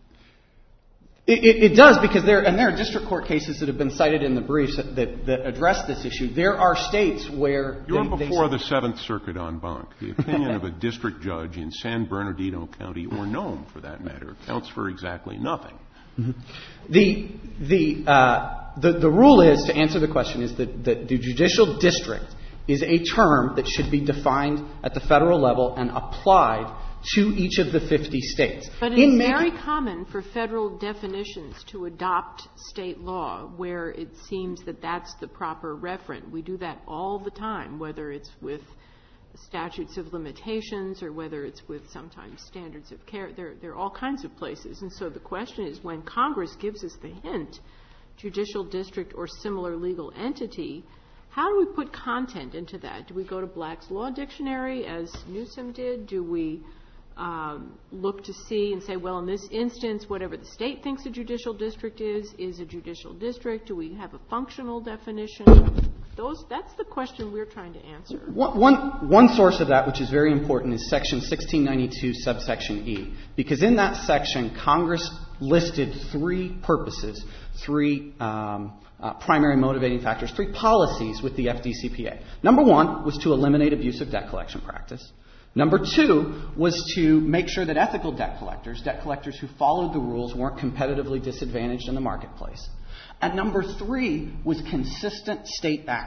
It, it, it does, because there, and there are district court cases that have been cited in the briefs that, that, that address this issue. There are states where... You're they, before they, the Seventh Circuit en banc. The opinion of a district judge in San Bernardino County, or Nome for that matter, counts for exactly nothing. Mm-hmm. The, the, uh, the, the rule is, to answer the question, is that, that the judicial district is a term that should be defined at the federal level and applied to each of the fifty states. But it's In very making, common for federal definitions to adopt state law where it seems that that's the proper referent. We do that all the time, whether it's with statutes of limitations or whether it's with sometimes standards of care. There, there are all kinds of places. And so the question is, when Congress gives us the hint, judicial district or similar legal entity, how do we put content into that? Do we go to Black's Law Dictionary, as Newsom did? Do we um, look to see and say, well, in this instance, whatever the state thinks a judicial district is, is a judicial district? Do we have a functional definition? Those, that's the question we're trying to answer. One, one, one source of that, which is very important, is Section sixteen ninety-two, subsection E. Because in that section, Congress listed three purposes, three um, uh, primary motivating factors, three policies with the F D C P A. Number one was to eliminate abusive debt collection practice. Number two was to make sure that ethical debt collectors, debt collectors who followed the rules, weren't competitively disadvantaged in the marketplace. And number three was consistent state action.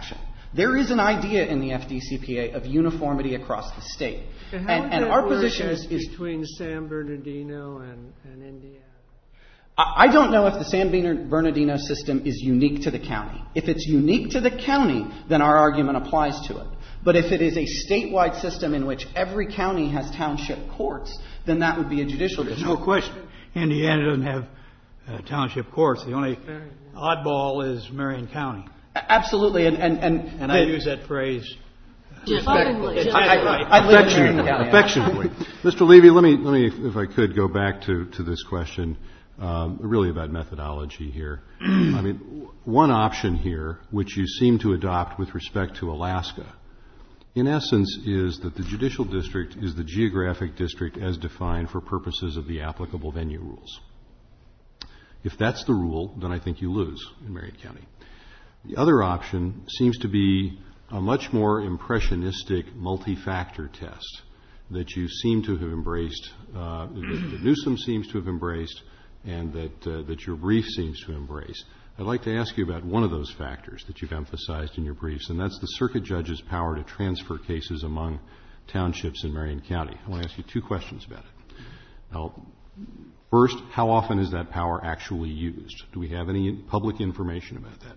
There is an idea in the F D C P A of uniformity across the state. And, and, and our position is, is between San Bernardino and, and Indiana. I don't know if the San Bernardino system is unique to the county. If it's unique to the county, then our argument applies to it. But if it is a statewide system in which every county has township courts, then that would be a judicial district. There's no question. Indiana doesn't have uh, township courts. The only oddball is Marion County. Absolutely. And, and, and, and I use that phrase respectfully. I, I, I live in Marion County. Affectionately. Mister Levy, let me, let me, if I could, go back to, to this question. Um, really about methodology here. I mean, one option here, which you seem to adopt with respect to Alaska, in essence is that the judicial district is the geographic district as defined for purposes of the applicable venue rules. If that's the rule, then I think you lose in Marion County. The other option seems to be a much more impressionistic multi-factor test that you seem to have embraced, uh, that Newsom seems to have embraced, and that uh, that your brief seems to embrace. I'd like to ask you about one of those factors that you've emphasized in your briefs, and that's the circuit judge's power to transfer cases among townships in Marion County. I want to ask you two questions about it. Now, first, how often is that power actually used? Do we have any public information about that?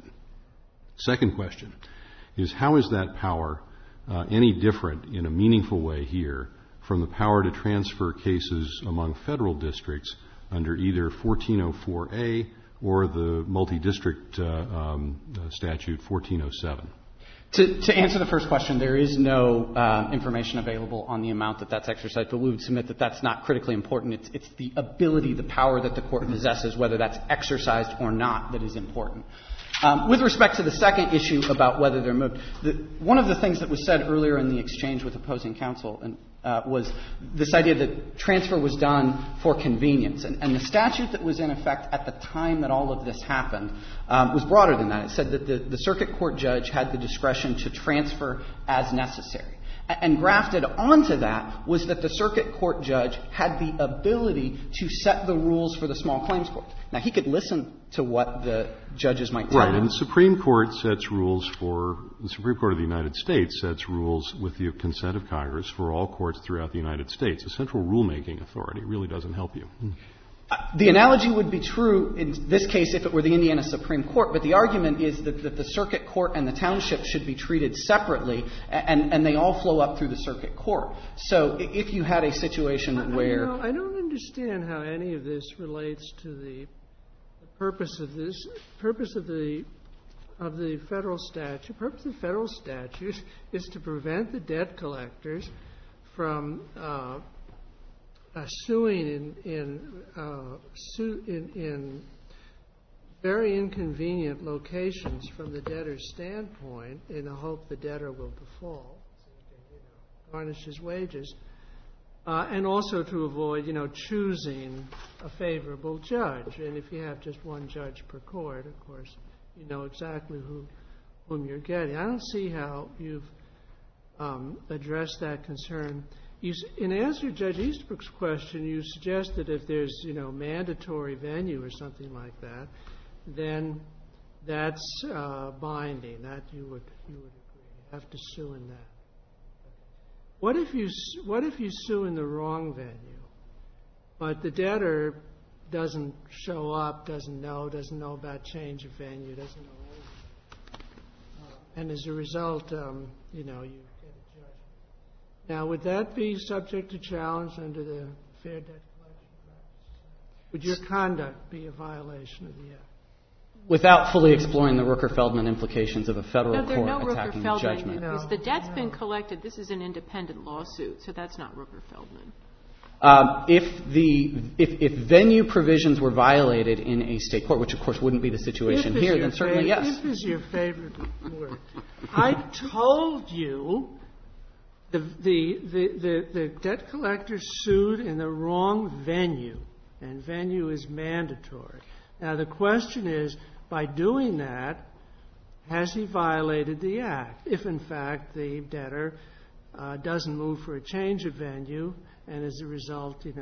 Second question is, how is that power uh, any different in a meaningful way here from the power to transfer cases among federal districts under either fourteen oh four A or the multi-district uh, um, uh, statute fourteen oh seven? To, to answer the first question, there is no uh, information available on the amount that that's exercised, but we would submit that that's not critically important. It's, it's the ability, the power that the court possesses, whether that's exercised or not, that is important. Um, with respect to the second issue about whether they're moved, the, one of the things that was said earlier in the exchange with opposing counsel and, uh, was this idea that transfer was done for convenience. And, and the statute that was in effect at the time that all of this happened um, was broader than that. It said that the, the circuit court judge had the discretion to transfer as necessary. And grafted onto that was that the circuit court judge had the ability to set the rules for the small claims court. Now, he could listen to what the judges might tell him. Right, and the Supreme Court sets rules for, the Supreme Court of the United States sets rules with the consent of Congress for all courts throughout the United States. A central rulemaking authority really doesn't help you. The analogy would be true in this case if it were the Indiana Supreme Court, but the argument is that, that the circuit court and the township should be treated separately, and, and they all flow up through the circuit court. So if you had a situation I, where... You know, I don't understand how any of this relates to the purpose of this, purpose of the of the federal statute. The purpose of the federal statute is to prevent the debt collectors from... Uh, Uh, suing in in, uh, su- in in very inconvenient locations from the debtor's standpoint, in the hope the debtor will default, you know, garnish his wages, uh, and also to avoid, you know, choosing a favorable judge. And if you have just one judge per court, of course, you know exactly who whom you're getting. I don't see how you've um, addressed that concern. You, in answer to Judge Easterbrook's question, you suggest that if there's, you know, mandatory venue or something like that, then that's uh, binding. That you would you would agree. You have to sue in that. What if you what if you sue in the wrong venue, but the debtor doesn't show up, doesn't know, doesn't know about change of venue, doesn't know anything, uh, and as a result, um, you know, you. Now, would that be subject to challenge under the Fair Debt Collection Practices? Would your conduct be a violation of the Act? Without fully exploring the Rooker-Feldman implications of a federal no, there court are no attacking Rooker-Feldman, judgment. Because the debt's no. been collected. This is an independent lawsuit, so that's not Rooker-Feldman. Um, if the if, if venue provisions were violated in a state court, which of course wouldn't be the situation here, then certainly favorite, yes. If is your favorite word. I told you. The, the, the, the, the debt collector sued in the wrong venue, and venue is mandatory. Now, the question is, by doing that, has he violated the Act? If, in fact, the debtor uh, doesn't move for a change of venue, and as a result, you know,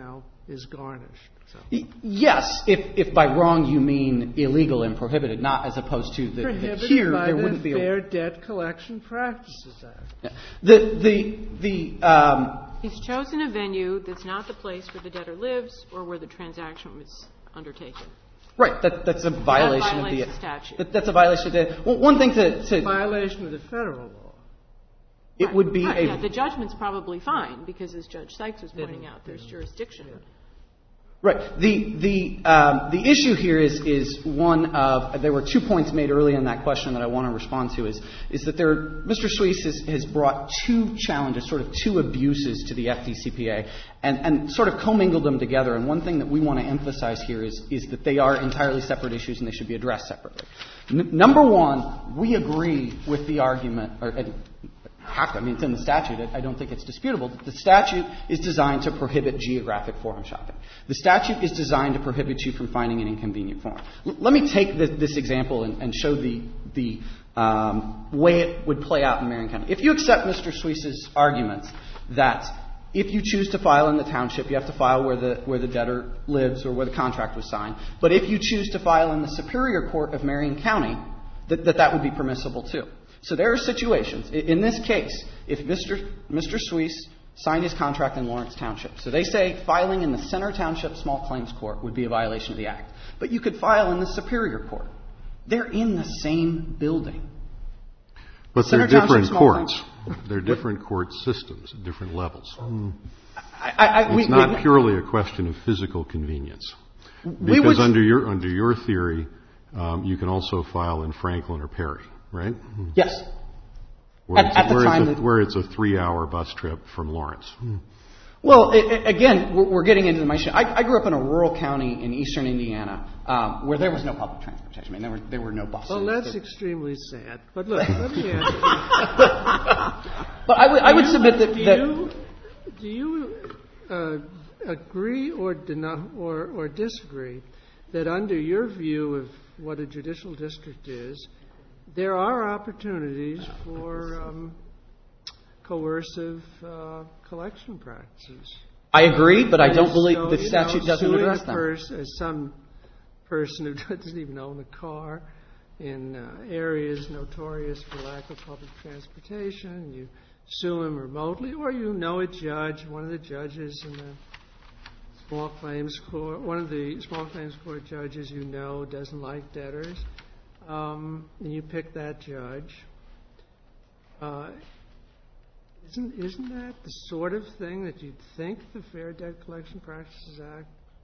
is garnished. So. Yes, if, if by wrong you mean illegal and prohibited, not as opposed to the, prohibited the here by there the wouldn't be Fair a Debt Collection Practices Act. Yeah. The the the um, He's chosen a venue that's not the place where the debtor lives or where the transaction was undertaken. Right, that, that's a violation that of the the statute. That, that's a violation of the. Well, one thing to, to violation of the federal law. It right. would be right. a. Yeah, the judgment's probably fine because, as Judge Sykes was pointing out, there's jurisdiction. Yeah. Right. The the um, the issue here is is one of there were two points made early in that question that I want to respond to is is that there Mister Suisse has, has brought two challenges, sort of two abuses to the F D C P A, and and sort of commingled them together. And one thing that we want to emphasize here is is that they are entirely separate issues and they should be addressed separately. N- number one, we agree with the argument, or uh, have to, I mean, it's in the statute. I don't think it's disputable that the statute is designed to prohibit geographic forum shopping. The statute is designed to prohibit you from finding an inconvenient forum. L- let me take this, this example and, and show the the um, way it would play out in Marion County. If you accept Mister Suisse's arguments that if you choose to file in the township, you have to file where the where the debtor lives or where the contract was signed. But if you choose to file in the Superior Court of Marion County, that that, that would be permissible too. So there are situations. In this case, if Mister Mister Suisse signed his contract in Lawrence Township, so they say filing in the Center Township Small Claims Court would be a violation of the Act. But you could file in the Superior Court. They're in the same building. But Center they're different Township, courts. They're different court systems at different levels. Mm. I, I, it's we, not we, purely a question of physical convenience. We because would, under your under your theory, um, you can also file in Franklin or Perry, right? Yes. Where, at, it's, at the where, time it's a, where it's a three-hour bus trip from Lawrence. Well, it, it, again, we're, we're getting into the mission. I, I grew up in a rural county in eastern Indiana um, where there was no public transportation. I mean, there were there were no buses. Well, that's there, extremely sad. But look, let me ask you. But I would, I would you, submit that. Do that you, do you uh, agree or, deny, or, or disagree that under your view of what a judicial district is, there are opportunities for um, coercive uh, collection practices? I agree, but I don't so, believe the statute know, doesn't address them. Pers- uh, some person who doesn't even own a car in uh, areas notorious for lack of public transportation, you sue him remotely, or you know a judge, one of the judges in the small claims court, one of the small claims court judges you know doesn't like debtors. Um, and you pick that judge. Uh, isn't isn't that the sort of thing that you'd think the Fair Debt Collection Practices Act?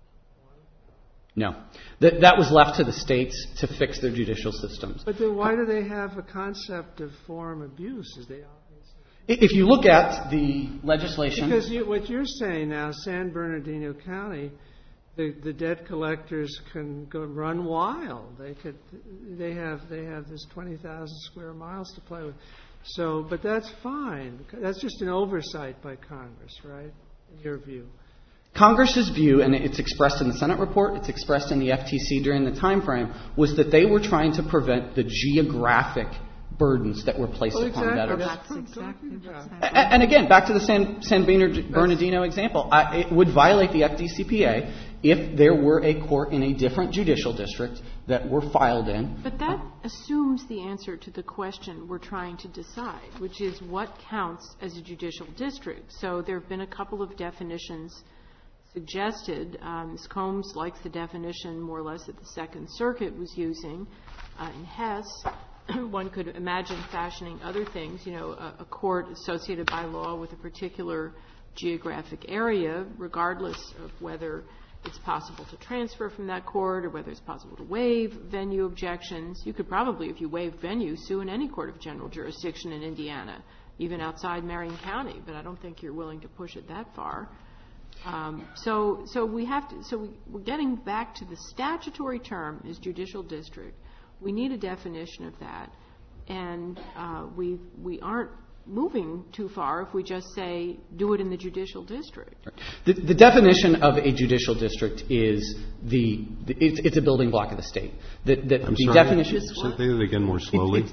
No, that that was left to the states to fix their judicial systems. But then why do they have a concept of forum abuse? As they obviously. If you look at the legislation, because you, what you're saying now, San Bernardino County. The, the debt collectors can go run wild. They could, they have, they have this twenty thousand square miles to play with. So, but that's fine. That's just an oversight by Congress, right? In your view. Congress's view, and it's expressed in the Senate report, it's expressed in the F T C during the time frame, was that they were trying to prevent the geographic burdens that were placed well, upon exactly. debtors. That's exactly about. And, and again, back to the San, San Bernardino example, I, it would violate the F D C P A if there were a court in a different judicial district that were filed in. But that assumes the answer to the question we're trying to decide, which is what counts as a judicial district. So there have been a couple of definitions suggested. Um, Miz Combs likes the definition more or less that the Second Circuit was using uh, in Hess. One could imagine fashioning other things, you know, a, a court associated by law with a particular geographic area, regardless of whether it's possible to transfer from that court or whether it's possible to waive venue objections. You could probably, if you waived venue, sue in any court of general jurisdiction in Indiana, even outside Marion County, but I don't think you're willing to push it that far. Um, so, so we have to. So we, we're getting back to the statutory term is judicial district. We need a definition of that, and uh, we we aren't moving too far if we just say do it in the judicial district. The, the definition of a judicial district is the, the it's, it's a building block of the state. The, the, I'm the sorry, definition. say that again more slowly. It's,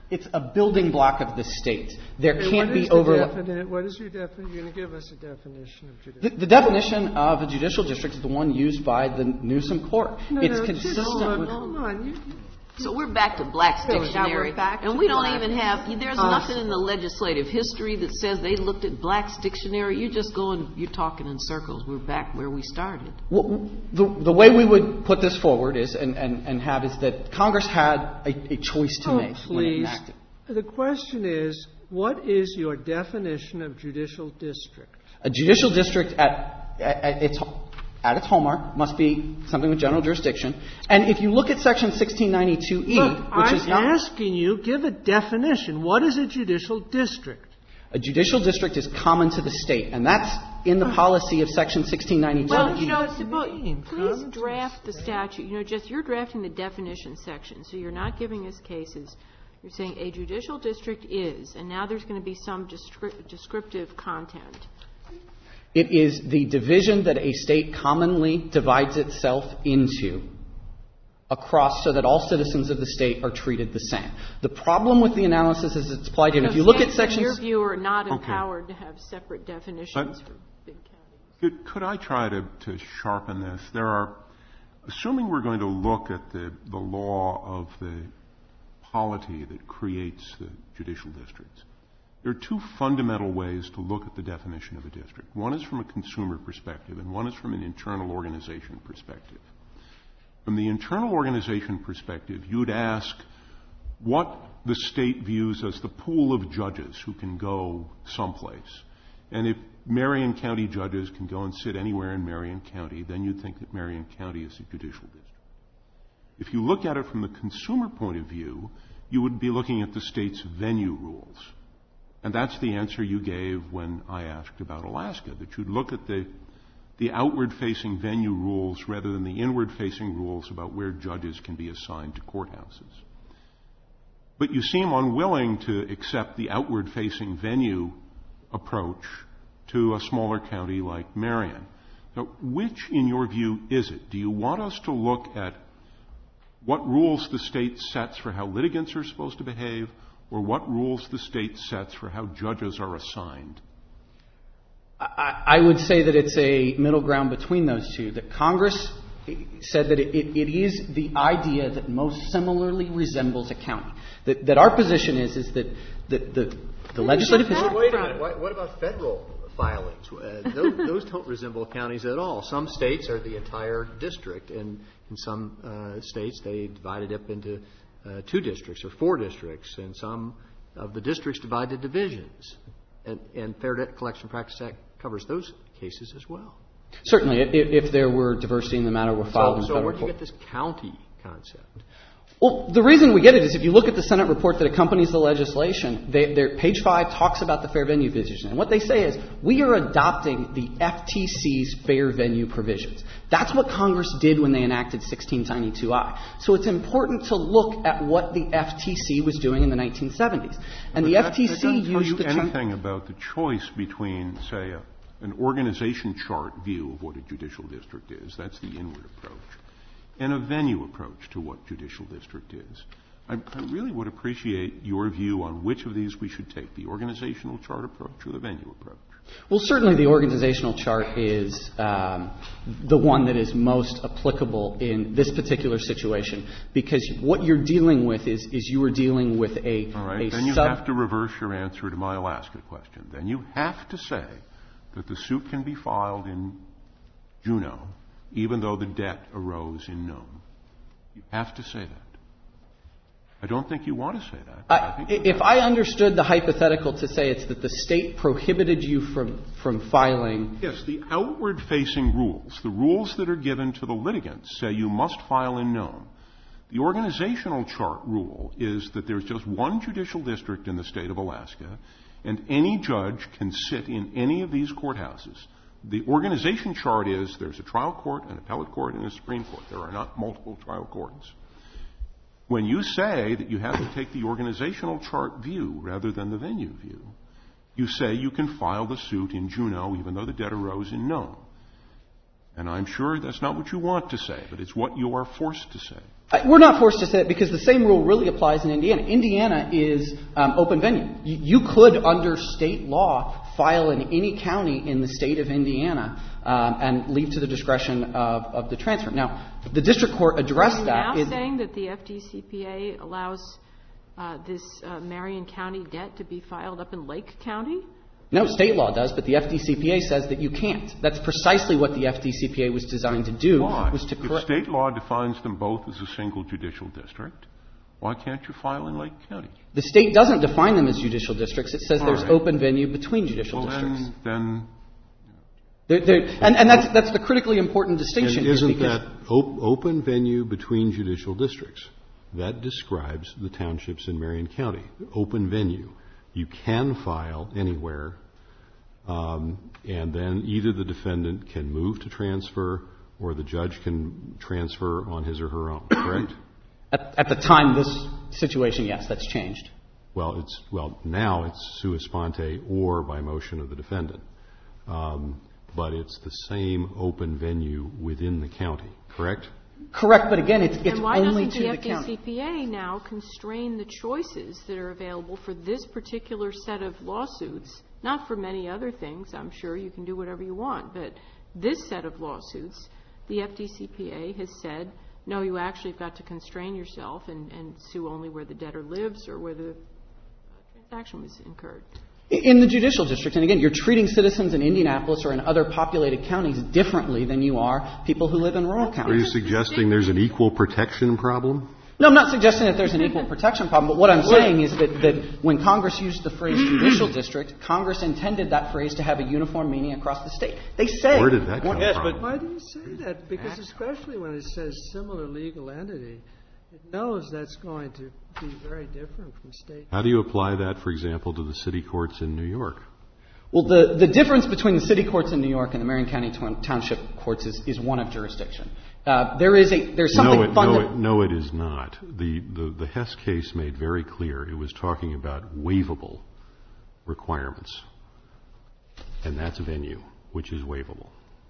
It's a building block of the state. There Okay, can't what be is the overlap. defini- What is your definition? You're going to give us a definition of judicial The, the definition of a judicial district is the one used by the Newsom Court. No, it's no, consistent just hold on, with. hold on. You, So we're back to Black's So now we're dictionary, back and to we don't Black. even have, there's Uh, nothing in the legislative history that says they looked at Black's dictionary. You're just going, you're talking in circles. We're back where we started. Well, the, the way we would put this forward is, and, and, and have, is that Congress had a, a choice to oh, make when it please. enacted. The question is, what is your definition of judicial district? A judicial district at, at, at its at its hallmark must be something with general jurisdiction. And if you look at Section sixteen ninety-two E, Look, which I'm is not asking you, give a definition. What is a judicial district? a judicial district is common to the state, and that's in the policy of Section sixteen ninety-two. Well, you know, What do you suppose, mean? please Common to draft the the statute. You know, just you're drafting the definition section, so you're not giving us cases. You're saying a judicial district is, and now there's going to be some descri- descriptive content. It is the division that a state commonly divides itself into across so that all citizens of the state are treated the same. The problem with the analysis is it's applied here. If you look at States, in sections... your view, are not Okay. empowered to have separate definitions But- for big counties. Could, could I try to, to sharpen this? There are, assuming we're going to look at the, the law of the polity that creates the judicial districts, there are two fundamental ways to look at the definition of a district. One is from a consumer perspective, and one is from an internal organization perspective. From the internal organization perspective, you'd ask what the state views as the pool of judges who can go someplace. And if Marion County judges can go and sit anywhere in Marion County, then you'd think that Marion County is a judicial district. If you look at it from the consumer point of view, you would be looking at the state's venue rules. And that's the answer you gave when I asked about Alaska, that you'd look at the, the outward-facing venue rules rather than the inward-facing rules about where judges can be assigned to courthouses. But you seem unwilling to accept the outward-facing venue approach to a smaller county like Marion. So which, in your view, is it? Do you want us to look at what rules the state sets for how litigants are supposed to behave, or what rules the state sets for how judges are assigned? I, I would say that it's a middle ground between those two, that Congress said that it, it, it is the idea that most similarly resembles a county. That, that our position is, is that, that the, the legislative history... Wait a minute. What, what about federal filings? Uh, those, those don't resemble counties at all. Some states are the entire district, and in some uh, states they divide it up into uh, two districts or four districts, and some of the districts divide into divisions. And, and Fair Debt Collection Practice Act covers those cases as well. Certainly, if, if there were diversity in the matter were filed So, in so federal where do you court. get this county concept? Well, the reason we get it is if you look at the Senate report that accompanies the legislation, they, their page five talks about the fair venue provision. And what they say is, we are adopting the F T C's fair venue provisions. That's what Congress did when they enacted sixteen ninety-two I. So it's important to look at what the F T C was doing in the nineteen seventies. And But the that, F T C that doesn't tell used you the term... anything about the choice between, say, a, an organization chart view of what a judicial district is. That's the inward approach. And a venue approach to what judicial district is. I, I really would appreciate your view on which of these we should take, the organizational chart approach or the venue approach. Well, certainly the organizational chart is um, the one that is most applicable in this particular situation, because what you're dealing with is, is you are dealing with a, All right, a then you sub- have to reverse your answer to my Alaska question. Then you have to say that the suit can be filed in Juneau, even though the debt arose in Nome. You have to say that. I don't think you want to say that. I, I think if I understood the hypothetical to say it's that the state prohibited you from, from filing... Yes, the outward-facing rules, the rules that are given to the litigants, say you must file in Nome. The organizational chart rule is that there's just one judicial district in the state of Alaska, and any judge can sit in any of these courthouses. The organization chart is there's a trial court, an appellate court, and a Supreme Court. There are not multiple trial courts. When you say that you have to take the organizational chart view rather than the venue view, you say you can file the suit in Juneau even though the debt arose in Nome. And I'm sure that's not what you want to say, but it's what you are forced to say. Uh, We're not forced to say it because the same rule really applies in Indiana. Indiana is um, open venue. You, you could, under state law, file in any county in the state of Indiana um, and leave to the discretion of, of the transfer. Now, the district court addressed Are you that. now in, saying that the F D C P A allows uh, this uh, Marion County debt to be filed up in Lake County? No, state law does, but the F D C P A says that you can't. That's precisely what the F D C P A was designed to do. Why? Was to if correct. state law defines them both as a single judicial district, why can't you file in Lake County? The state doesn't define them as judicial districts. It says All there's right. open venue between judicial Well, districts. then, then They're, they're, and, and that's that's the critically important distinction. And here isn't because- that op- open venue between judicial districts? That describes the townships in Marion County. Open venue. You can file anywhere, um, and then either the defendant can move to transfer or the judge can transfer on his or her own, correct? At, at the time, this situation, yes, that's changed. Well, it's well now it's sua sponte or by motion of the defendant, um, but it's the same open venue within the county, correct? Correct, but again, it's, it's and why only doesn't to the the county. F D C P A now constrain the choices that are available for this particular set of lawsuits? Not for many other things. I'm sure you can do whatever you want, but this set of lawsuits, the F D C P A has said, no, you actually have got to constrain yourself and, and sue only where the debtor lives or where the transaction was incurred. In the judicial district, and again, you're treating citizens in Indianapolis or in other populated counties differently than you are people who live in rural Are counties. you suggesting there's an equal protection problem? No, I'm not suggesting that there's an equal protection problem, but what I'm saying is that, that when Congress used the phrase judicial district, Congress intended that phrase to have a uniform meaning across the state. They say... Where did that come yes, from? But why do you say that? Because especially when it says similar legal entity, it knows that's going to be very different from state. How do you apply that, for example, to the city courts in New York? Well, the, the difference between the city courts in New York and the Marion County Town- Township courts is, is one of jurisdiction. Uh, there is a there's something no, it, fundamental. no, it, no, it is not. The, the the Hess case made very clear it was talking about waivable requirements, and that's venue, which is waivable.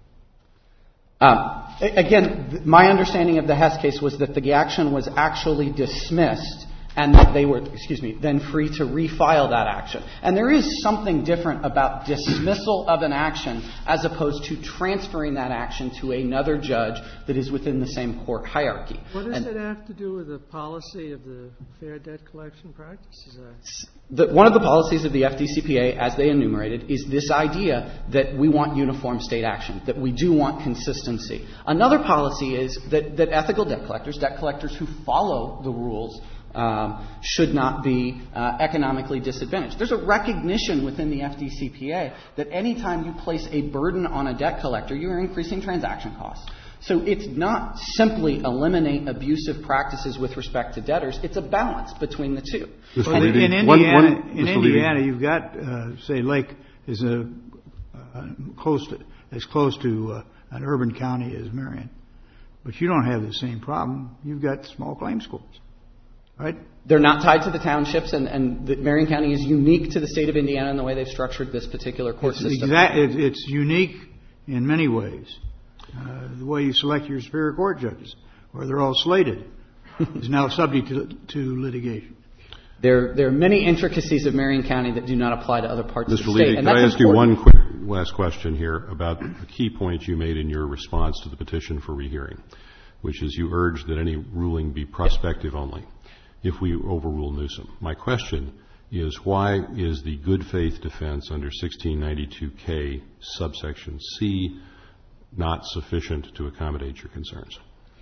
Uh, again, th- my understanding of the Hess case was that the action was actually dismissed and that they were, excuse me, then free to refile that action. And there is something different about dismissal of an action as opposed to transferring that action to another judge that is within the same court hierarchy. What does And it have to do with the policy of the Fair Debt Collection Practices Act? the, one of the policies of the F D C P A, as they enumerated, is this idea that we want uniform state action, that we do want consistency. Another policy is that, that ethical debt collectors, debt collectors who follow the rules, Um, should not be uh, economically disadvantaged. There's a recognition within the F D C P A that any time you place a burden on a debt collector, you're increasing transaction costs. So it's not simply eliminate abusive practices with respect to debtors. It's a balance between the two. Well, And in Indiana, one- one- in Mister Indiana, Levy. you've got, uh, say, Lake is a, uh, close to, as close to uh, an urban county as Marion, but you don't have the same problem. You've got small claims courts. Right? They're not tied to the townships, and, and the Marion County is unique to the state of Indiana in the way they've structured this particular court It's, system. exact, it, it's unique in many ways. Uh, the way you select your Superior Court judges, where they're all slated, is now subject to, to litigation. There, there are many intricacies of Marion County that do not apply to other parts Mister of the Levy, state. can And I that's ask you important. one quick last question here about a key point you made in your response to the petition for rehearing, which is you urged that any ruling be prospective only if we overrule Newsom. My question is, why is the good faith defense under sixteen ninety-two K subsection C not sufficient to accommodate your concerns?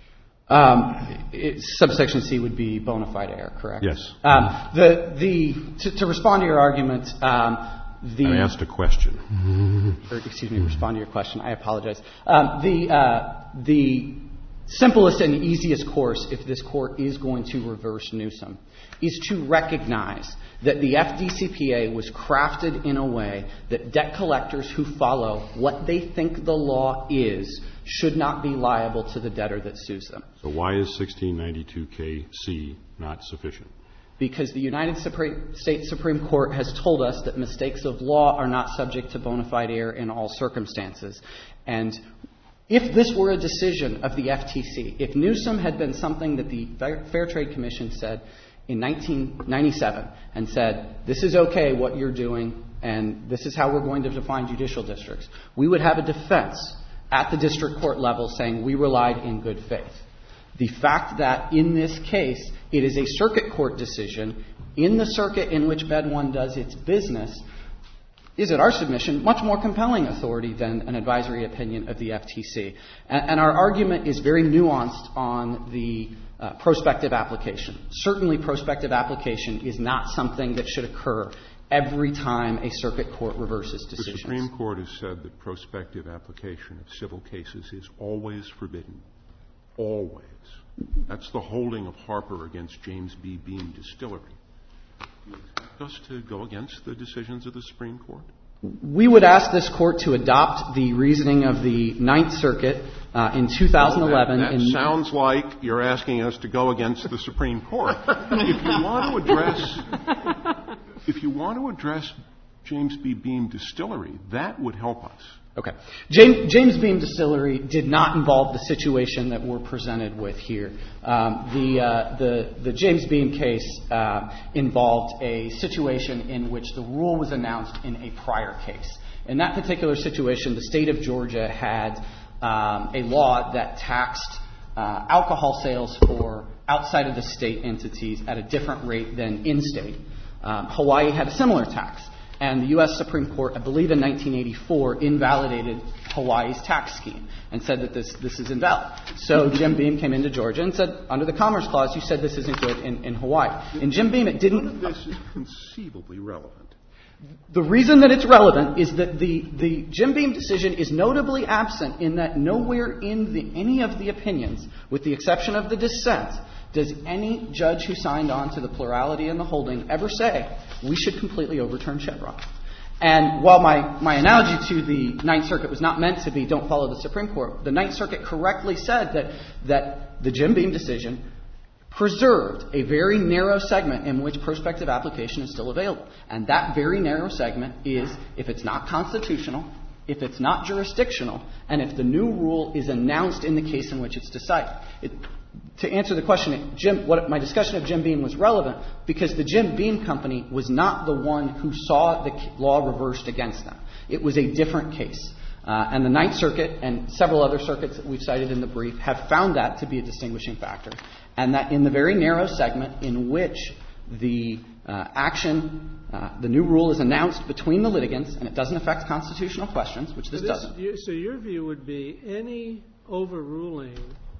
Um, it, subsection C would be bona fide error, correct? Yes. Um, the the to, to respond to your argument, um, the I asked a question. or, excuse me, respond to your question. I apologize. Um, the uh, the simplest and easiest course, if this court is going to reverse Newsom, is to recognize that the F D C P A was crafted in a way that debt collectors who follow what they think the law is should not be liable to the debtor that sues them. So why is sixteen ninety-two K C not sufficient? Because the United States Supreme Court has told us that mistakes of law are not subject to bona fide error in all circumstances. And If this were a decision of the F T C, if Newsom had been something that the Fair Trade Commission said in nineteen ninety-seven and said, this is okay what you're doing and this is how we're going to define judicial districts, we would have a defense at the district court level saying we relied in good faith. The fact that in this case it is a circuit court decision in the circuit in which Med one does its business is, at our submission, much more compelling authority than an advisory opinion of the F T C. And, and our argument is very nuanced on the uh, prospective application. Certainly prospective application is not something that should occur every time a circuit court reverses decisions. The Supreme Court has said that prospective application of civil cases is always forbidden. Always. That's the holding of Harper against James B. Beam Distillery. Do you expect us to go against the decisions of the Supreme Court? We would ask this court to adopt the reasoning of the Ninth Circuit uh, in two thousand eleven. Well, that that in sounds like you're asking us to go against the Supreme Court. If you want to address, if you want to address James B. Beam Distillery, that would help us. Okay. James, James Beam Distillery did not involve the situation that we're presented with here. Um, the, uh, the, the James Beam case uh, involved a situation in which the rule was announced in a prior case. In that particular situation, the state of Georgia had um, a law that taxed uh, alcohol sales for outside of the state entities at a different rate than in-state. Um, Hawaii had a similar tax. And the U S Supreme Court, I believe in nineteen eighty-four, invalidated Hawaii's tax scheme and said that this, this is invalid. So Jim Beam came into Georgia and said, under the Commerce Clause, you said this isn't good in, in Hawaii. In Jim Beam, it didn't. None of this is conceivably relevant. The reason that it's relevant is that the, the Jim Beam decision is notably absent in that nowhere in the, any of the opinions, with the exception of the dissent, does any judge who signed on to the plurality in the holding ever say, we should completely overturn Chevron? And while my, my analogy to the Ninth Circuit was not meant to be don't follow the Supreme Court, the Ninth Circuit correctly said that, that the Jim Beam decision preserved a very narrow segment in which prospective application is still available. And that very narrow segment is if it's not constitutional, if it's not jurisdictional, and if the new rule is announced in the case in which it's decided. It, To answer the question, Jim, what, my discussion of Jim Beam was relevant because the Jim Beam Company was not the one who saw the law reversed against them. It was a different case. Uh, and the Ninth Circuit and several other circuits that we've cited in the brief have found that to be a distinguishing factor. And that in the very narrow segment in which the uh, action, uh, the new rule is announced between the litigants and it doesn't affect constitutional questions, which this, so this doesn't. You, so your view would be any overruling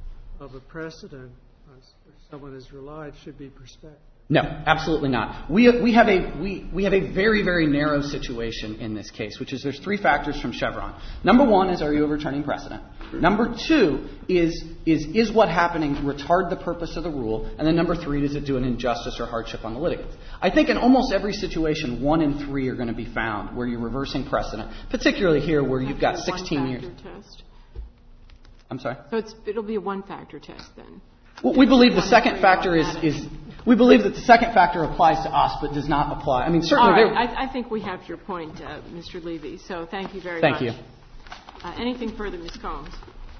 of a precedent on someone has relied should be prospective? No, absolutely not. We we have a we, we have a very very narrow situation in this case, which is there's three factors from Chevron. Number one is, are you overturning precedent? Number two is is is what happening retard the purpose of the rule? And then number three, does it do an injustice or hardship on the litigants? I think in almost every situation, one and three are going to be found where you're reversing precedent, particularly here where you've got sixteen years. Test. I'm sorry? So it's, it'll be a one-factor test then. Well, we believe the second factor is, is we believe that the second factor applies to us, but does not apply. I mean, certainly. All right. I, I think we have your point, uh, Mister Levy. So thank you very thank much. Thank you. Uh, anything further, Miz Combs?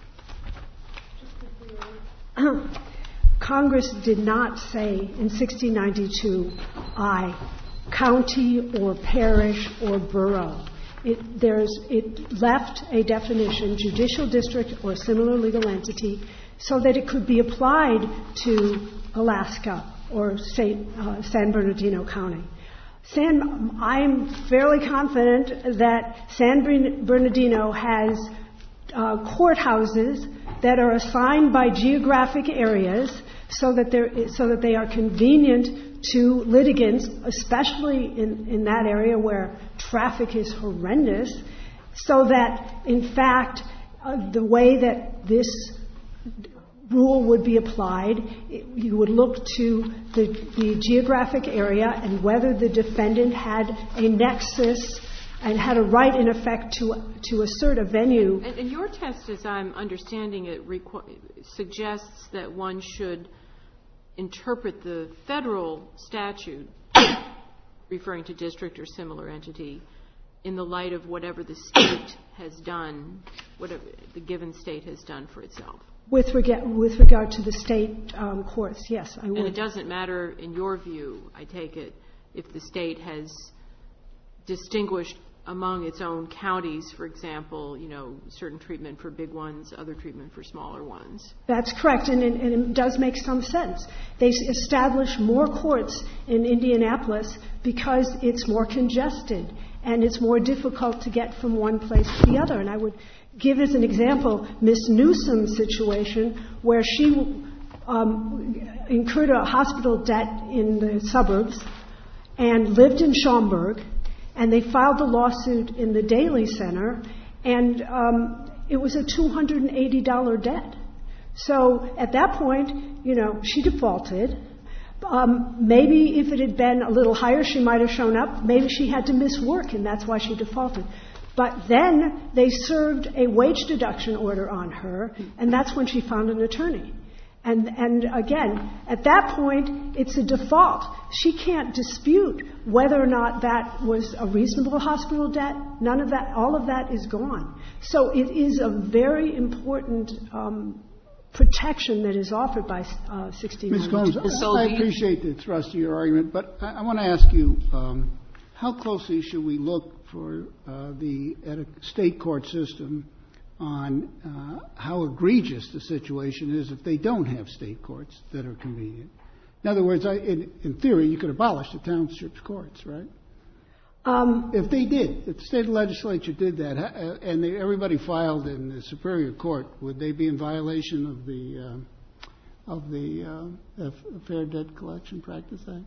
Congress did not say in sixteen ninety-two I, county or parish or borough. It, there's, it left a definition, judicial district or similar legal entity, so that it could be applied to Alaska or Saint, uh, San Bernardino County. San, I'm fairly confident that San Bernardino has uh, courthouses that are assigned by geographic areas so that they're, so that they are convenient to litigants, especially in, in that area where traffic is horrendous, so that, in fact, uh, the way that this rule would be applied, it, you would look to the, the geographic area and whether the defendant had a nexus and had a right, in effect, to to assert a venue. And, and your test, as I'm understanding it, requ- suggests that one should interpret the federal statute referring to district or similar entity in the light of whatever the state has done, whatever the given state has done for itself. With regard, with regard to the state um, courts, yes, I would. And it doesn't matter, in your view, I take it, if the state has distinguished among its own counties, for example, you know, certain treatment for big ones, other treatment for smaller ones. That's correct, and it, and it does make some sense. They establish more courts in Indianapolis because it's more congested and it's more difficult to get from one place to the other. And I would give as an example Miss Newsom's situation, where she um, incurred a hospital debt in the suburbs and lived in Schaumburg, and they filed the lawsuit in the Daly Center, and um, it was a two hundred eighty dollars debt. So at that point, you know, she defaulted. Um, maybe if it had been a little higher, she might have shown up. Maybe she had to miss work, and that's why she defaulted. But then they served a wage deduction order on her, and that's when she found an attorney. And, and again, at that point, it's a default. She can't dispute whether or not that was a reasonable hospital debt. None of that, all of that is gone. So it is a very important um, protection that is offered by uh, sixteen ninety-two. Miz Combs, I, I appreciate the thrust of your argument, but I, I want to ask you, um, how closely should we look for uh, the at a state court system on uh, how egregious the situation is if they don't have state courts that are convenient? In other words, I, in, in theory, you could abolish the township's courts, right? Um, if they did, if the state legislature did that, uh, and they, everybody filed in the Superior Court, would they be in violation of the uh, of the uh, Fair Debt Collection Practice Act?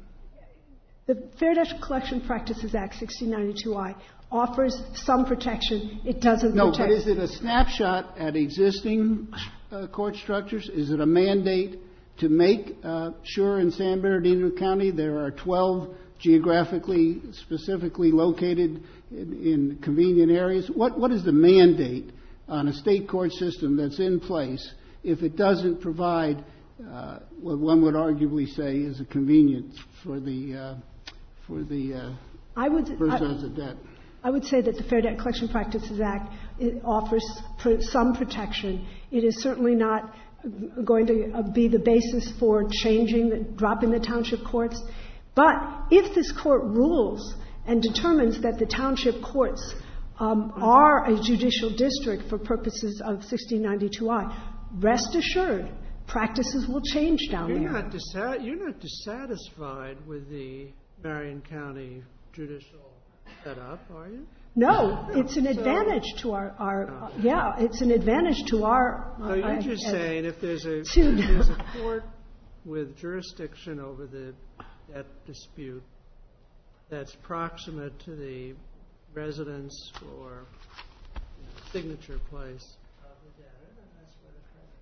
The Fair Debt Collection Practices Act, sixteen ninety-two I, offers some protection. It doesn't no, protect. No, but is it a snapshot at existing uh, court structures? Is it a mandate to make uh, sure in San Bernardino County there are twelve geographically specifically located in, in convenient areas? What What is the mandate on a state court system that's in place if it doesn't provide uh, what one would arguably say is a convenience for the uh, for the uh, I would, person I, as a debt? I would say that the Fair Debt Collection Practices Act it offers pr- some protection. It is certainly not going to be the basis for changing, the, dropping the township courts. But if this court rules and determines that the township courts um, are a judicial district for purposes of sixteen ninety-two I, rest assured, practices will change down you're there. Not disa- you're not dissatisfied with the Marion County judicial setup, are you? No, it's an advantage so, to our, our no. uh, yeah, it's an advantage to our... Uh, so you're uh, just uh, saying if there's a, to, if there's a court with jurisdiction over the debt dispute that's proximate to the residence or you know, signature place of the debtor, then that's where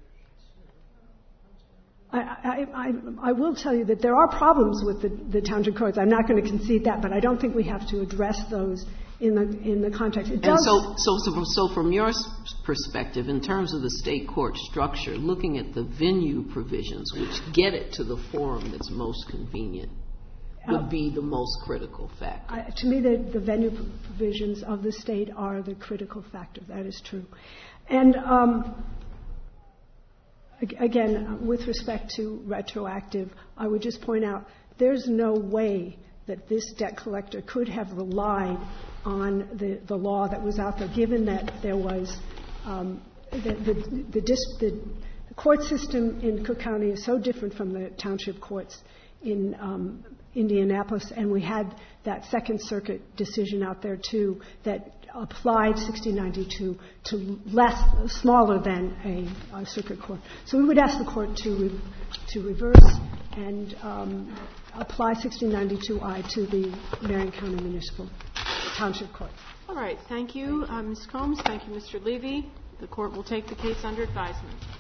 the creditor should sue. I, I, I, I will tell you that there are problems with the, the township courts. I'm not going to concede that, but I don't think we have to address those in the in the context. It and does so, so, so, so from your perspective, in terms of the state court structure, looking at the venue provisions, which get it to the forum that's most convenient, would be the most critical factor. I, to me, the, the venue provisions of the state are the critical factor. That is true. And um, again, with respect to retroactive, I would just point out there's no way that this debt collector could have relied on the, the law that was out there, given that there was um, the, the, the, dis, the, the court system in Cook County is so different from the township courts in um, Indianapolis, and we had that Second Circuit decision out there too that applied sixteen ninety-two to less, smaller than a, a circuit court. So we would ask the court to re, to reverse and um, apply sixteen ninety-two I to the Marion County Municipal Township Court. All right. Thank you, uh, Miz Combs. Thank you, Mister Levy. The court will take the case under advisement.